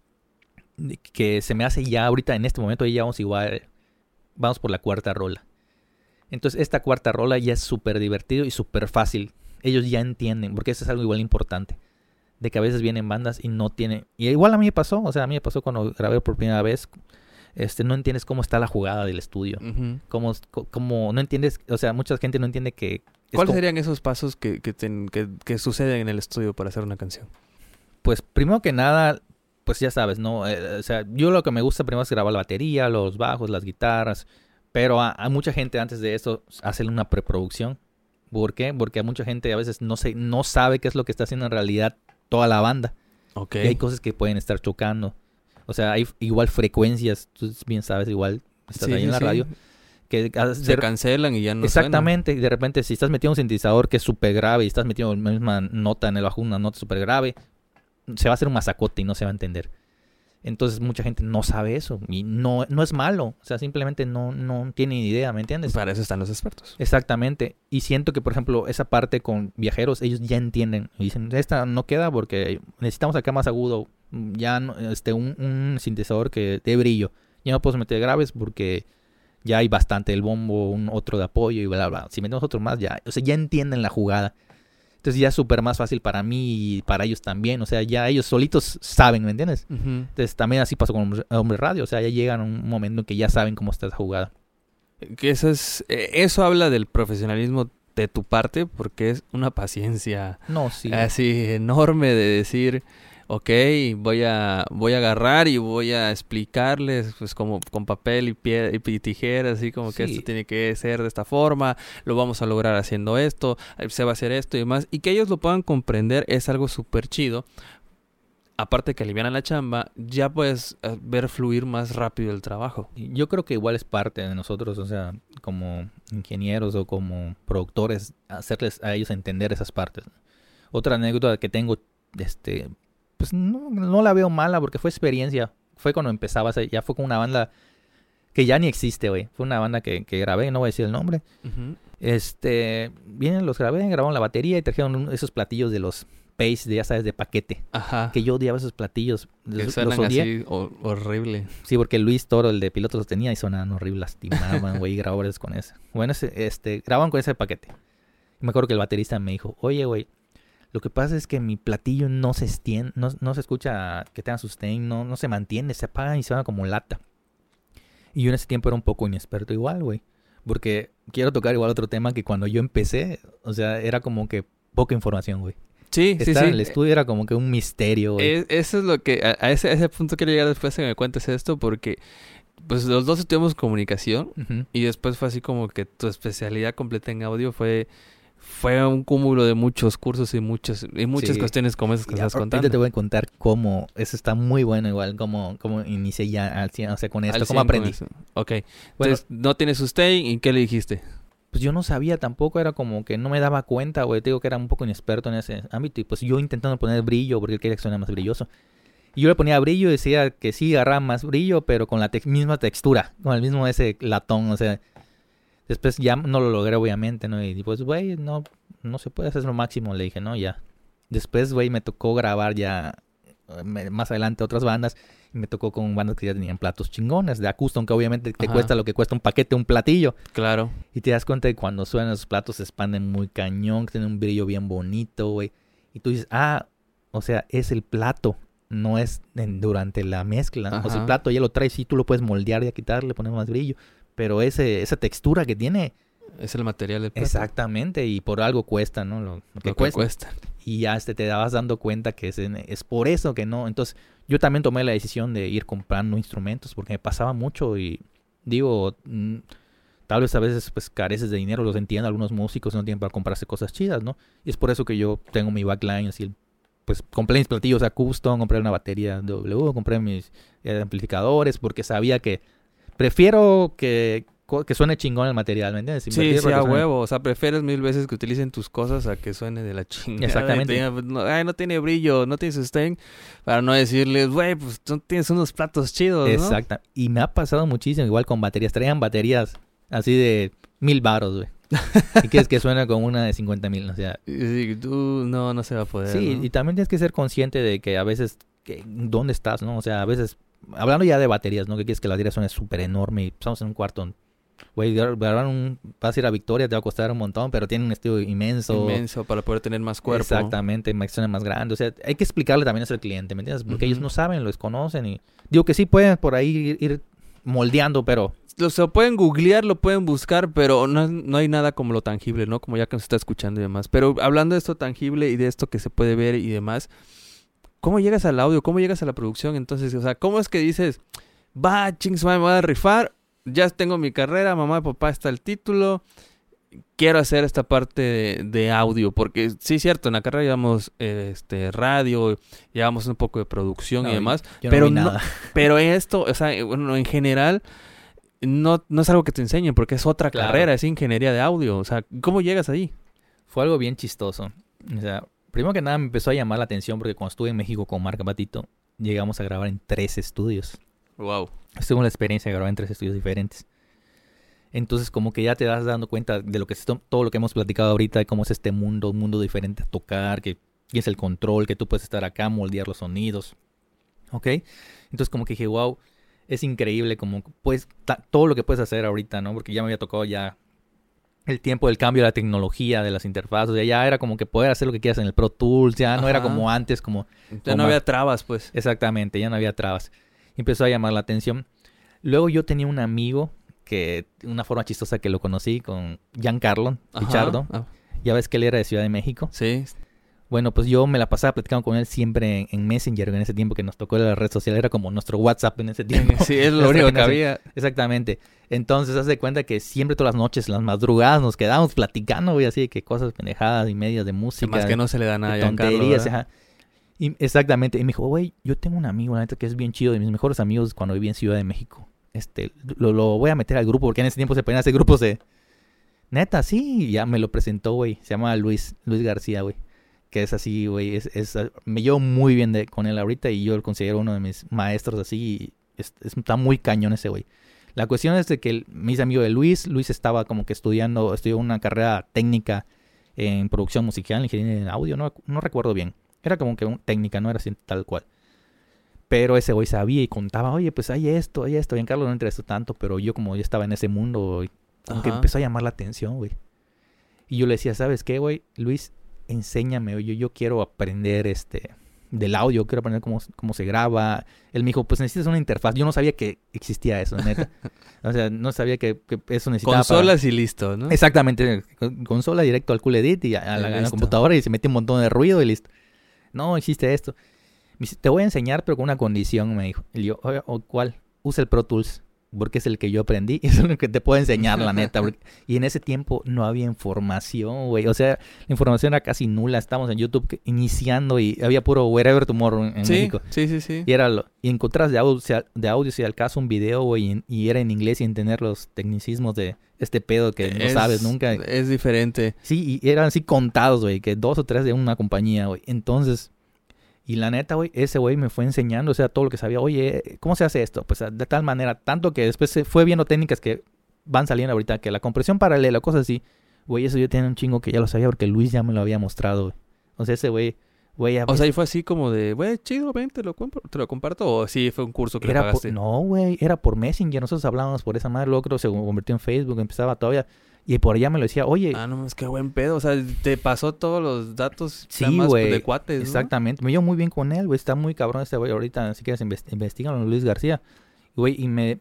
que se me hace ya ahorita, en este momento, ya vamos por la cuarta rola. Entonces, esta cuarta rola ya es súper divertido y súper fácil. Ellos ya entienden, porque eso es algo igual importante. De que a veces vienen bandas y no tienen... Y igual a mí me pasó, o sea, a mí me pasó cuando grabé por primera vez, no entiendes cómo está la jugada del estudio. Uh-huh. Cómo no entiendes, o sea, mucha gente no entiende que ¿Cuáles serían esos pasos que suceden en el estudio para hacer una canción? Pues primero que nada, pues ya sabes, ¿no? O sea, yo lo que me gusta primero es grabar la batería, los bajos, las guitarras. Pero a mucha gente antes de eso hace una preproducción. ¿Por qué? Porque a mucha gente a veces no sabe qué es lo que está haciendo en realidad toda la banda. Okay. Y hay cosas que pueden estar chocando. O sea, hay igual frecuencias, tú bien sabes, igual estás ahí en la radio. Que se cancelan y ya no exactamente, suenan. Y de repente si estás metiendo un sintetizador que es súper grave y estás metiendo la misma nota en el bajo, una nota súper grave, se va a hacer un masacote y no se va a entender. Entonces mucha gente no sabe eso y no es malo, o sea, simplemente no tiene ni idea, ¿me entiendes? Para eso están los expertos. Exactamente, y siento que por ejemplo esa parte con viajeros, ellos ya entienden y dicen, esta no queda porque necesitamos acá más agudo, ya un sintetizador que dé brillo, ya no puedo meter graves porque ya hay bastante, el bombo, otro de apoyo y bla bla, si metemos otro más ya, o sea, ya entienden la jugada. Entonces ya es súper más fácil para mí y para ellos también. O sea, ya ellos solitos saben, ¿me entiendes? Uh-huh. Entonces también así pasó con Hombre Radio. O sea, ya llegan a un momento en que ya saben cómo está esa jugada. Que eso habla del profesionalismo de tu parte porque es una paciencia así enorme de decir... Ok, voy a agarrar y voy a explicarles pues como con papel y tijeras, así como que esto tiene que ser de esta forma, lo vamos a lograr haciendo esto, se va a hacer esto y demás, y que ellos lo puedan comprender es algo súper chido. Aparte que alivianan la chamba, ya puedes ver fluir más rápido el trabajo. Yo creo que igual es parte de nosotros, o sea, como ingenieros o como productores, hacerles a ellos entender esas partes. Otra anécdota que tengo, pues no la veo mala porque fue experiencia. Fue cuando empezaba, ya fue con una banda que ya ni existe, güey. Fue una banda que grabé, no voy a decir el nombre. Uh-huh. Los grabé, grabaron la batería y trajeron esos platillos de los Pace, ya sabes, de paquete. Ajá. Que yo odiaba esos platillos. Que suenan así horrible. Sí, porque Luis Toro, el de piloto, los tenía y sonaban horrible, lastimaban, güey, grabadores con eso. Bueno, grababan con ese paquete. Y me acuerdo que el baterista me dijo, oye, güey, lo que pasa es que mi platillo no se extiende, no se escucha que tenga sustain, no se mantiene, se apaga y suena como lata. Y yo en ese tiempo era un poco inexperto igual, güey. Porque quiero tocar igual otro tema que cuando yo empecé, o sea, era como que poca información, güey. Sí. El estudio era como que un misterio, güey. Eso es lo que... A ese punto quiero llegar después de que me cuentes esto porque... Pues los dos estudiamos comunicación. Uh-huh. Y después fue así como que tu especialidad completa en audio fue un cúmulo de muchos cursos y muchas cuestiones como esas que estás contando. Ahorita te voy a contar cómo eso está muy bueno igual, cómo inicié ya al 100, o sea, con esto, cómo aprendí. Ok. Entonces, no tienes sustain, ¿y qué le dijiste? Pues yo no sabía tampoco, era como que no me daba cuenta, güey. Te digo que era un poco inexperto en ese ámbito y pues yo intentando poner brillo porque quería que suene más brilloso. Y yo le ponía brillo y decía que sí agarraba más brillo, pero con la misma textura, con el mismo ese latón, o sea... Después ya no lo logré, obviamente, ¿no? Y pues, güey, no se puede hacer lo máximo, le dije, ¿no? Ya. Después, güey, me tocó grabar ya más adelante otras bandas. Y me tocó con bandas que ya tenían platos chingones de acústica, que obviamente te cuesta lo que cuesta un paquete, un platillo. Claro. Y te das cuenta de que cuando suenan esos platos se expanden muy cañón, que tienen un brillo bien bonito, güey. Y tú dices, o sea, es el plato, no es durante la mezcla. Ajá. O sea, el plato ya lo traes y tú lo puedes moldear y quitarle, poner más brillo. Pero esa textura que tiene... Es el material del plato. Exactamente, y por algo cuesta, ¿no? Lo que cuesta. Y ya te vas dando cuenta que es por eso que no. Entonces, yo también tomé la decisión de ir comprando instrumentos porque me pasaba mucho y digo, tal vez a veces pues careces de dinero, los entiendo, algunos músicos no tienen para comprarse cosas chidas, ¿no? Y es por eso que yo tengo mi backline, así, pues compré mis platillos a custom, compré una batería W, compré mis amplificadores porque sabía que prefiero que suene chingón el material, ¿me entiendes? Sí, a huevo. O sea, prefieres 1000 veces que utilicen tus cosas a que suene de la chingada. Exactamente. No tiene brillo, no tiene sustain. Para no decirles, güey, pues tú tienes unos platos chidos, ¿no? Exacto. Y me ha pasado muchísimo, igual con baterías. Traían baterías así de 1000 baros, güey. Y quieres que suene como una de 50,000, o sea. Sí, tú no se va a poder. Sí, ¿no? Y también tienes que ser consciente de que a veces, ¿dónde estás, no? O sea, a veces... Hablando ya de baterías, ¿no? Que quieres que la batería suene súper enorme y estamos en un cuarto. Güey, vas a ir a Victoria, te va a costar un montón, pero tiene un estudio inmenso. Inmenso, para poder tener más cuerpo. Exactamente, suena más grande. O sea, hay que explicarle también eso al cliente, ¿me entiendes? Porque ellos no saben, lo desconocen. Y digo que sí pueden por ahí ir moldeando, pero se pueden googlear, lo pueden buscar, pero no hay nada como lo tangible, ¿no? Como ya que nos está escuchando y demás. Pero hablando de esto tangible y de esto que se puede ver y demás, ¿cómo llegas al audio? ¿Cómo llegas a la producción? Entonces, o sea, ¿cómo es que dices, chings, me voy a rifar, ya tengo mi carrera, mamá y papá está el título, quiero hacer esta parte de audio? Porque sí es cierto, en la carrera llevamos radio, llevamos un poco de producción y demás, pero nada. Pero esto, o sea, bueno, en general no es algo que te enseñen porque es otra carrera, es ingeniería de audio. O sea, ¿cómo llegas ahí? Fue algo bien chistoso. O sea, primero que nada me empezó a llamar la atención porque cuando estuve en México con Marc Batito, llegamos a grabar en 3 estudios. Wow. Estuve en la experiencia de grabar en 3 estudios diferentes. Entonces, como que ya te vas dando cuenta de lo que es todo lo que hemos platicado ahorita, de cómo es este mundo, un mundo diferente a tocar, que es el control, que tú puedes estar acá, moldear los sonidos. ¿Ok? Entonces, como que dije, wow, es increíble como pues todo lo que puedes hacer ahorita, ¿no? Porque ya me había tocado ya el tiempo del cambio de la tecnología, de las interfaces. O sea, ya era como que poder hacer lo que quieras en el Pro Tools. Ya no era como antes, como... Ya no había trabas, pues. Exactamente, ya no había trabas. Empezó a llamar la atención. Luego yo tenía un amigo que una forma chistosa que lo conocí con Giancarlo Pichardo. Ya ves que él era de Ciudad de México. Sí. Bueno, pues yo me la pasaba platicando con él siempre en Messenger en ese tiempo que nos tocó la red social. Era como nuestro WhatsApp en ese tiempo. Sí, es lo único que había. Exactamente. Entonces, haz de cuenta que siempre todas las noches, las madrugadas, nos quedábamos platicando, güey, así de que cosas pendejadas y medias de música. Más que no se le da nada a tonterías, ajá. Y exactamente. Y me dijo, güey, yo tengo un amigo, la neta, que es bien chido, de mis mejores amigos cuando viví en Ciudad de México. Lo voy a meter al grupo, porque en ese tiempo se ponían a hacer grupos de... Neta, sí, ya me lo presentó, güey. Se llama Luis García, güey. Que es así, güey. Me llevo muy bien con él ahorita y yo lo considero uno de mis maestros así. Está muy cañón ese güey. La cuestión es de que me hice amigo de Luis. Luis estaba como que estudió una carrera técnica en producción musical, ingeniería en audio. No recuerdo bien. Era como que técnica, no era así tal cual. Pero ese güey sabía y contaba, oye, pues hay esto. Giancarlo no interesó tanto, pero yo como yo estaba en ese mundo, como que empezó a llamar la atención, güey. Y yo le decía, ¿sabes qué, güey? Luis, enséñame, oye, yo quiero aprender del audio, quiero aprender cómo se graba. Él me dijo, pues necesitas una interfaz. Yo no sabía que existía eso, neta. O sea, no sabía que eso necesitaba. Consolas y listo, ¿no? Exactamente. Consola directo al Cool Edit y a la computadora y se mete un montón de ruido y listo. No, existe esto. Me dice, te voy a enseñar, pero con una condición, me dijo. Y yo, ¿cuál? Usa el Pro Tools, porque es el que yo aprendí. Y eso es lo que te puedo enseñar, la neta. Y en ese tiempo no había información, güey. O sea, la información era casi nula. Estábamos en YouTube iniciando y había puro Wherever Tomorrow en México. Sí. Y encontrás de audio si al caso un video, güey, y era en inglés y entender los tecnicismos de este pedo que no sabes nunca. Es diferente. Sí, y eran así contados, güey, que 2 o 3 de una compañía, güey. Entonces... Y la neta, güey, ese güey me fue enseñando, o sea, todo lo que sabía. Oye, ¿cómo se hace esto? Pues de tal manera, tanto que después se fue viendo técnicas que van saliendo ahorita, que la compresión paralela, cosas así. Güey, eso yo tenía un chingo que ya lo sabía porque Luis ya me lo había mostrado, güey. O sea, ese güey... O sea, y fue así como de, güey, chido, ven, te lo comparto. ¿O sí fue un curso que le pagaste? No, güey, era por Messenger. Nosotros hablábamos por esa madre. Luego creo que se convirtió en Facebook, empezaba todavía... Y por allá me lo decía, oye... no, es que buen pedo. O sea, te pasó todos los datos güey, de cuates, ¿no? Exactamente. Me llevo muy bien con él, güey. Está muy cabrón este güey. Ahorita, si quieres, investígalo, Luis García. Güey, y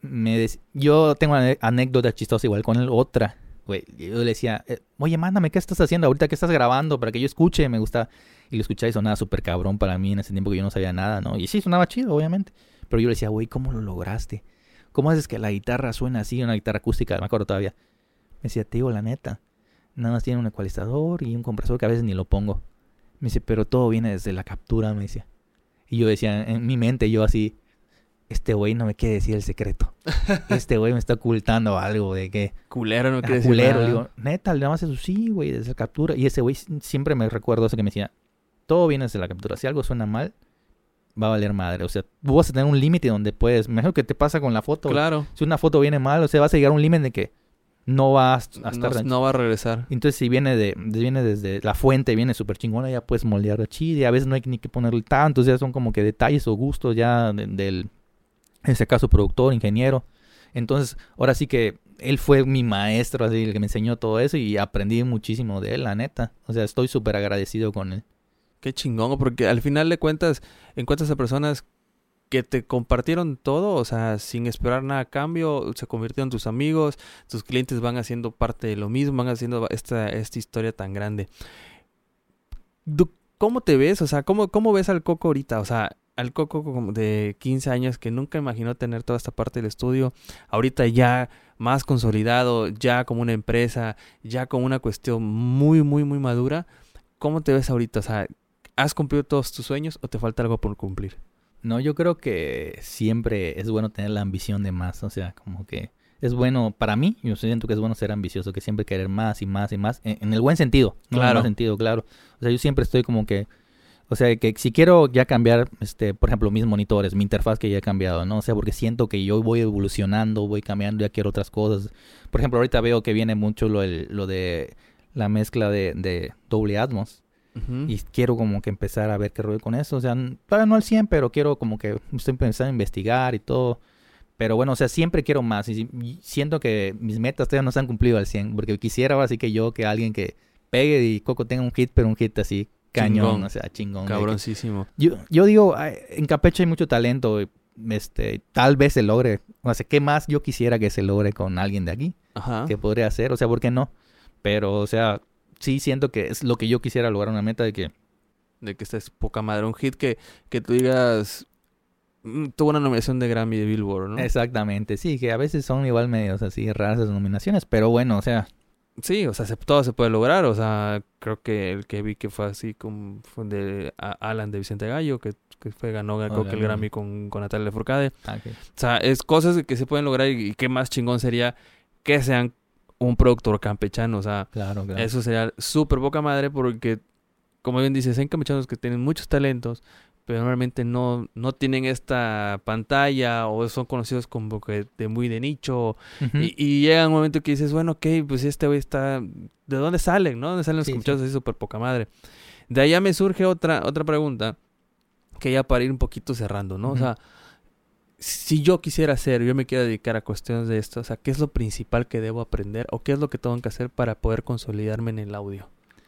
yo tengo una anécdota chistosa igual con él. Otra, güey. Yo le decía, oye, mándame, ¿qué estás haciendo ahorita? ¿Qué estás grabando? Para que yo escuche, me gusta. Y lo escuchaba y sonaba súper cabrón para mí en ese tiempo que yo no sabía nada, ¿no? Y sí, sonaba chido, obviamente. Pero yo le decía, güey, ¿cómo lo lograste? ¿Cómo haces que la guitarra suena así? Una guitarra acústica, me acuerdo todavía. Me decía, te digo la neta, nada más tiene un ecualizador y un compresor que a veces ni lo pongo. Me dice, pero todo viene desde la captura, me decía. Y yo decía, en mi mente, yo así, este güey no me quiere decir el secreto. Este güey me está ocultando algo de que... Culero, no quiere decir culero. nada. Le digo, neta, nada más eso sí, güey, desde la captura. Y ese güey siempre me recuerdo eso que me decía, todo viene desde la captura. Si algo suena mal, va a valer madre. O sea, tú vas a tener un límite donde puedes... Mejor que te pasa con la foto. Claro. Si una foto viene mal, o sea, vas a llegar a un límite de que no va a estar... No va a regresar. Entonces, si viene desde la fuente, viene súper chingona, ya puedes moldearla chida. Y a veces no hay ni que ponerle tanto. O sea, son como que detalles o gustos ya del... En ese caso, productor, ingeniero. Entonces, ahora sí que él fue mi maestro, así, el que me enseñó todo eso. Y aprendí muchísimo de él, la neta. O sea, estoy súper agradecido con él. Qué chingón, porque al final de cuentas, encuentras a personas que te compartieron todo, o sea, sin esperar nada a cambio, se convirtieron en tus amigos, tus clientes van haciendo parte de lo mismo, van haciendo esta historia tan grande. ¿Cómo te ves? O sea, ¿cómo ves al Coco ahorita? O sea, al Coco como de 15 años que nunca imaginó tener toda esta parte del estudio, ahorita ya más consolidado, ya como una empresa, ya como una cuestión muy, muy, muy madura. ¿Cómo te ves ahorita? O sea, ¿has cumplido todos tus sueños o te falta algo por cumplir? No, yo creo que siempre es bueno tener la ambición de más, o sea, como que es bueno, para mí, yo siento que es bueno ser ambicioso, que siempre querer más y más y más, en el buen sentido, no en el mal sentido, claro. O sea, yo siempre estoy como que, o sea, que si quiero ya cambiar, por ejemplo, mis monitores, mi interfaz que ya he cambiado, ¿no? O sea, porque siento que yo voy evolucionando, voy cambiando, ya quiero otras cosas. Por ejemplo, ahorita veo que viene mucho lo de la mezcla de Dolby Atmos. Uh-huh. Y quiero como que empezar a ver qué rollo con eso. O sea, todavía no al 100, pero quiero como que estoy empezando a investigar y todo. Pero bueno, o sea, siempre quiero más. Y siento que mis metas todavía no se han cumplido al 100. Porque quisiera ahora sí que alguien que pegue y Coco tenga un hit, pero un hit así cañón. Chingón. O sea, chingón. Cabroncísimo. Yo digo, en Campeche hay mucho talento. Tal vez se logre. O sea, ¿qué más yo quisiera que se logre con alguien de aquí? Ajá. ¿Qué podría hacer? O sea, ¿por qué no? Pero, o sea, sí siento que es lo que yo quisiera lograr, una meta de que esta es poca madre, un hit que tú digas tuvo una nominación de Grammy de Billboard, ¿no? Exactamente, sí, que a veces son igual medios así raras las nominaciones, pero bueno, o sea, sí, o sea, todo se puede lograr, o sea, creo que el que vi que fue así como fue de Alan de Vicente Gallo, que ganó creo que el Grammy con Natalia Lafourcade. Okay. O sea, es cosas que se pueden lograr y qué más chingón sería que sean un productor campechano, o sea, claro. Eso sería súper poca madre porque, como bien dices, hay campechanos que tienen muchos talentos, pero normalmente no tienen esta pantalla o son conocidos como que muy de nicho. Uh-huh. Y llega un momento que dices, bueno, ok, pues este güey está... ¿De dónde salen, no? ¿Dónde salen los campechanos así súper poca madre? De allá me surge otra pregunta, que ya para ir un poquito cerrando, ¿no? Uh-huh. O sea, si yo quisiera hacer, yo me quiero dedicar a cuestiones de esto, o sea, ¿qué es lo principal que debo aprender o qué es lo que tengo que hacer para poder consolidarme en el audio?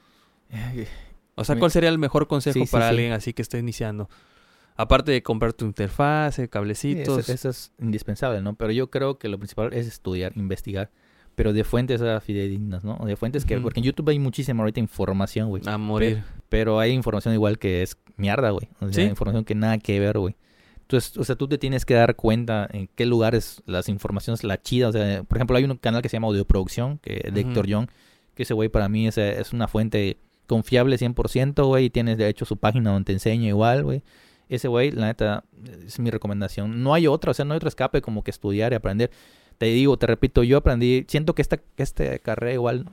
O sea, ¿cuál sería el mejor consejo para alguien así que está iniciando? Aparte de comprar tu interfaz, cablecitos. Sí, eso es indispensable, ¿no? Pero yo creo que lo principal es estudiar, investigar, pero de fuentes fidedignas, ¿no? De fuentes que... Porque en YouTube hay muchísima ahorita información, güey. A morir. Pero hay información igual que es mierda, güey. O sea, información que nada que ver, güey. Entonces, o sea, tú te tienes que dar cuenta en qué lugares las informaciones, la chida. O sea, por ejemplo, hay un canal que se llama Audioproducción, de Héctor Young, que ese güey para mí es una fuente confiable 100%, güey. Y tienes, de hecho, su página donde te enseña igual, güey. Ese güey, la neta, es mi recomendación. No hay otra, o sea, no hay otro escape como que estudiar y aprender. Te repito, yo aprendí... Siento que esta carrera igual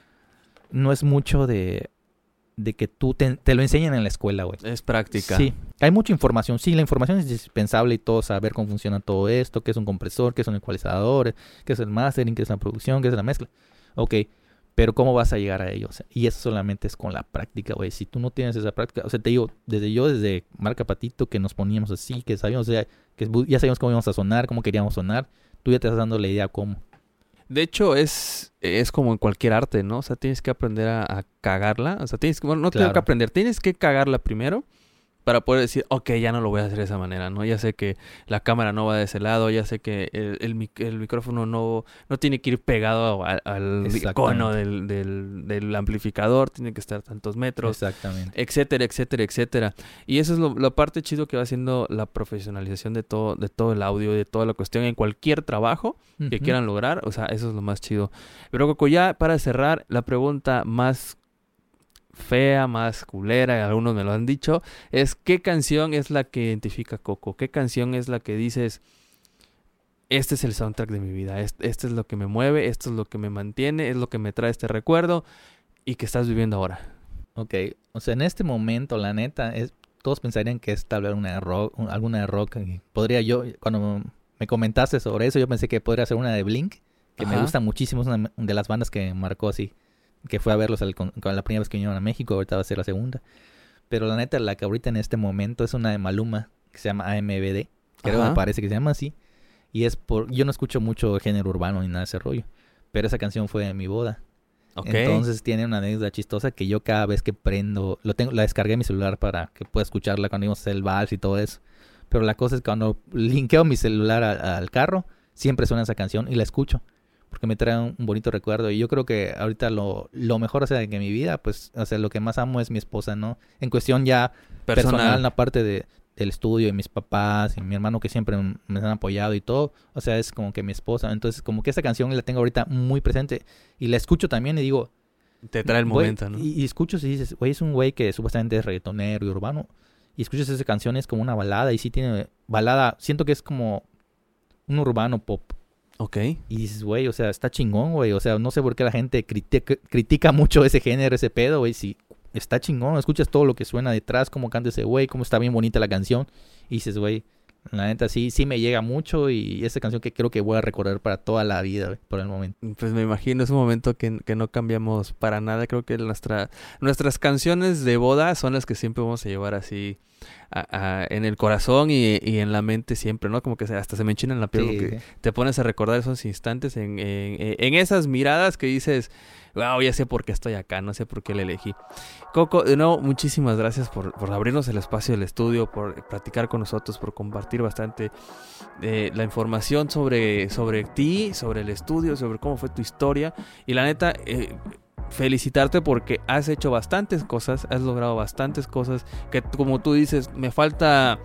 no es mucho de que tú te lo enseñen en la escuela, güey. Es práctica. Sí, hay mucha información. Sí, la información es indispensable y todo, saber cómo funciona todo esto, qué es un compresor, qué es un ecualizador, qué es el mastering, qué es la producción, qué es la mezcla. Ok, pero ¿cómo vas a llegar a ello? O sea, y eso solamente es con la práctica, güey. Si tú no tienes esa práctica, o sea, te digo, desde Marca Patito, que nos poníamos así, que sabíamos, o sea, que ya sabíamos cómo íbamos a sonar, cómo queríamos sonar, tú ya te estás dando la idea cómo. De hecho, es como en cualquier arte, ¿no? O sea, tienes que aprender a cagarla. O sea, no tienes que aprender, tienes que cagarla primero para poder decir, ok, ya no lo voy a hacer de esa manera, ¿no? Ya sé que la cámara no va de ese lado, ya sé que el micrófono no tiene que ir pegado al icono del amplificador, tiene que estar tantos metros, exactamente, etcétera, etcétera, etcétera. Y eso es la parte chido que va haciendo la profesionalización de todo el audio, de toda la cuestión, en cualquier trabajo que quieran lograr, o sea, eso es lo más chido. Pero Coco, ya para cerrar, la pregunta más fea, más culera, algunos me lo han dicho, es ¿qué canción es la que identifica a Coco? ¿Qué canción es la que dices, este es el soundtrack de mi vida, este es lo que me mueve, esto es lo que me mantiene, es lo que me trae este recuerdo y que estás viviendo ahora? Ok, o sea, en este momento, la neta, todos pensarían que es tal vez alguna de rock. Podría yo, cuando me comentaste sobre eso, yo pensé que podría ser una de Blink, que me gusta muchísimo, es una de las bandas que marcó así, que fue a verlos con la primera vez que vinieron a México, ahorita va a ser la segunda. Pero la neta, la que ahorita en este momento es una de Maluma, que se llama AMBD, creo, me parece que se llama así. Y yo no escucho mucho género urbano ni nada de ese rollo, pero esa canción fue de mi boda. Okay. Entonces tiene una anécdota chistosa que yo cada vez que prendo, la descargué en mi celular para que pueda escucharla cuando íbamos a hacer el vals y todo eso. Pero la cosa es que cuando linkeo mi celular al carro, siempre suena esa canción y la escucho. Porque me trae un bonito recuerdo. Y yo creo que ahorita lo mejor, o sea, de que mi vida, pues, o sea, lo que más amo es mi esposa, ¿no? En cuestión ya personal, la parte del estudio, y mis papás y mi hermano que siempre me han apoyado y todo. O sea, es como que mi esposa. Entonces, como que esta canción la tengo ahorita muy presente. Y la escucho también y digo... Te trae el momento, ¿no? Y escuchas y dices, güey, es un güey que supuestamente es reggaetonero y urbano. Y escuchas esa canción, es como una balada. Y sí tiene balada, siento que es como un urbano pop. Ok. Y dices, güey, o sea, está chingón, güey. O sea, no sé por qué la gente critica mucho ese género, ese pedo, güey. Si está chingón, escuchas todo lo que suena detrás, cómo canta ese güey, cómo está bien bonita la canción. Y dices, güey, la neta sí me llega mucho. Y esa canción que creo que voy a recordar para toda la vida, güey, por el momento. Pues me imagino, es un momento que no cambiamos para nada. Creo que nuestras canciones de boda son las que siempre vamos a llevar así en el corazón y en la mente siempre, ¿no? Como que hasta se me enchina en la piel, porque te pones a recordar esos instantes en esas miradas que dices, wow, ya sé por qué estoy acá, no sé por qué le elegí. Coco, de nuevo, muchísimas gracias por abrirnos el espacio del estudio, por platicar con nosotros, por compartir bastante la información sobre ti, sobre el estudio, sobre cómo fue tu historia. Y la neta, felicitarte porque has hecho bastantes cosas, has logrado bastantes cosas, que como tú dices, me falta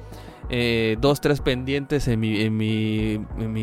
2, 3 pendientes en mi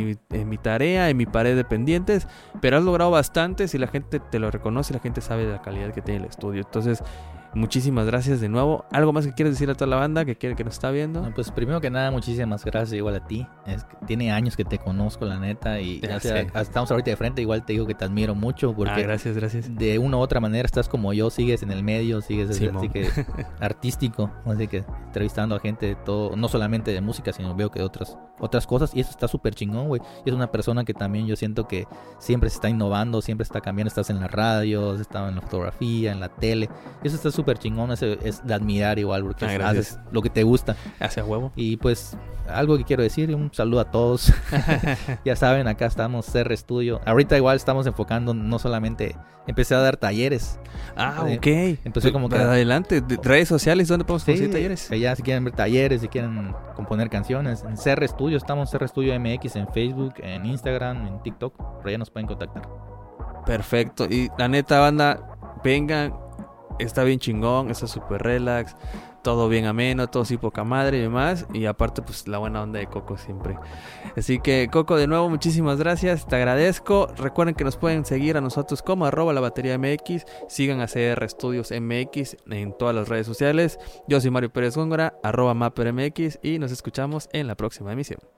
tarea, en mi pared de pendientes, pero has logrado bastantes y la gente te lo reconoce, la gente sabe de la calidad que tiene el estudio. Entonces, muchísimas gracias de nuevo. ¿Algo más que quieres decir a toda la banda que nos está viendo? No, pues primero que nada, muchísimas gracias igual a ti. Tiene años que te conozco, la neta, y estamos ahorita de frente. Igual te digo que te admiro mucho porque gracias. De una u otra manera estás como yo, sigues en el medio, sigues así que artístico, así que entrevistando a gente de todo, no solamente de música, sino veo que de otras cosas, y eso está súper chingón, güey. Y es una persona que también yo siento que siempre se está innovando, siempre está cambiando. Estás en la radio, has estado en la fotografía, en la tele, y eso está súper chingón, es de admirar igual, porque haces lo que te gusta. Hacia huevo. Y pues, algo que quiero decir, un saludo a todos. Ya saben, acá estamos, CR Studio. Ahorita igual estamos enfocando, no solamente, empecé a dar talleres. Ok. Empecé como que... Adelante, redes sociales, ¿dónde podemos conseguir talleres? Ya, si quieren ver talleres, si quieren componer canciones, en CR Studio, estamos CR Studio MX en Facebook, en Instagram, en TikTok, por allá nos pueden contactar. Perfecto, y la neta, banda, vengan. Está bien chingón, está súper relax, todo bien ameno, todo sí poca madre y demás. Y aparte, pues la buena onda de Coco siempre. Así que, Coco, de nuevo, muchísimas gracias, te agradezco. Recuerden que nos pueden seguir a nosotros como @labateriamx. Sigan a CR Studios MX en todas las redes sociales. Yo soy Mario Pérez Góngora, @MapperMX, y nos escuchamos en la próxima emisión.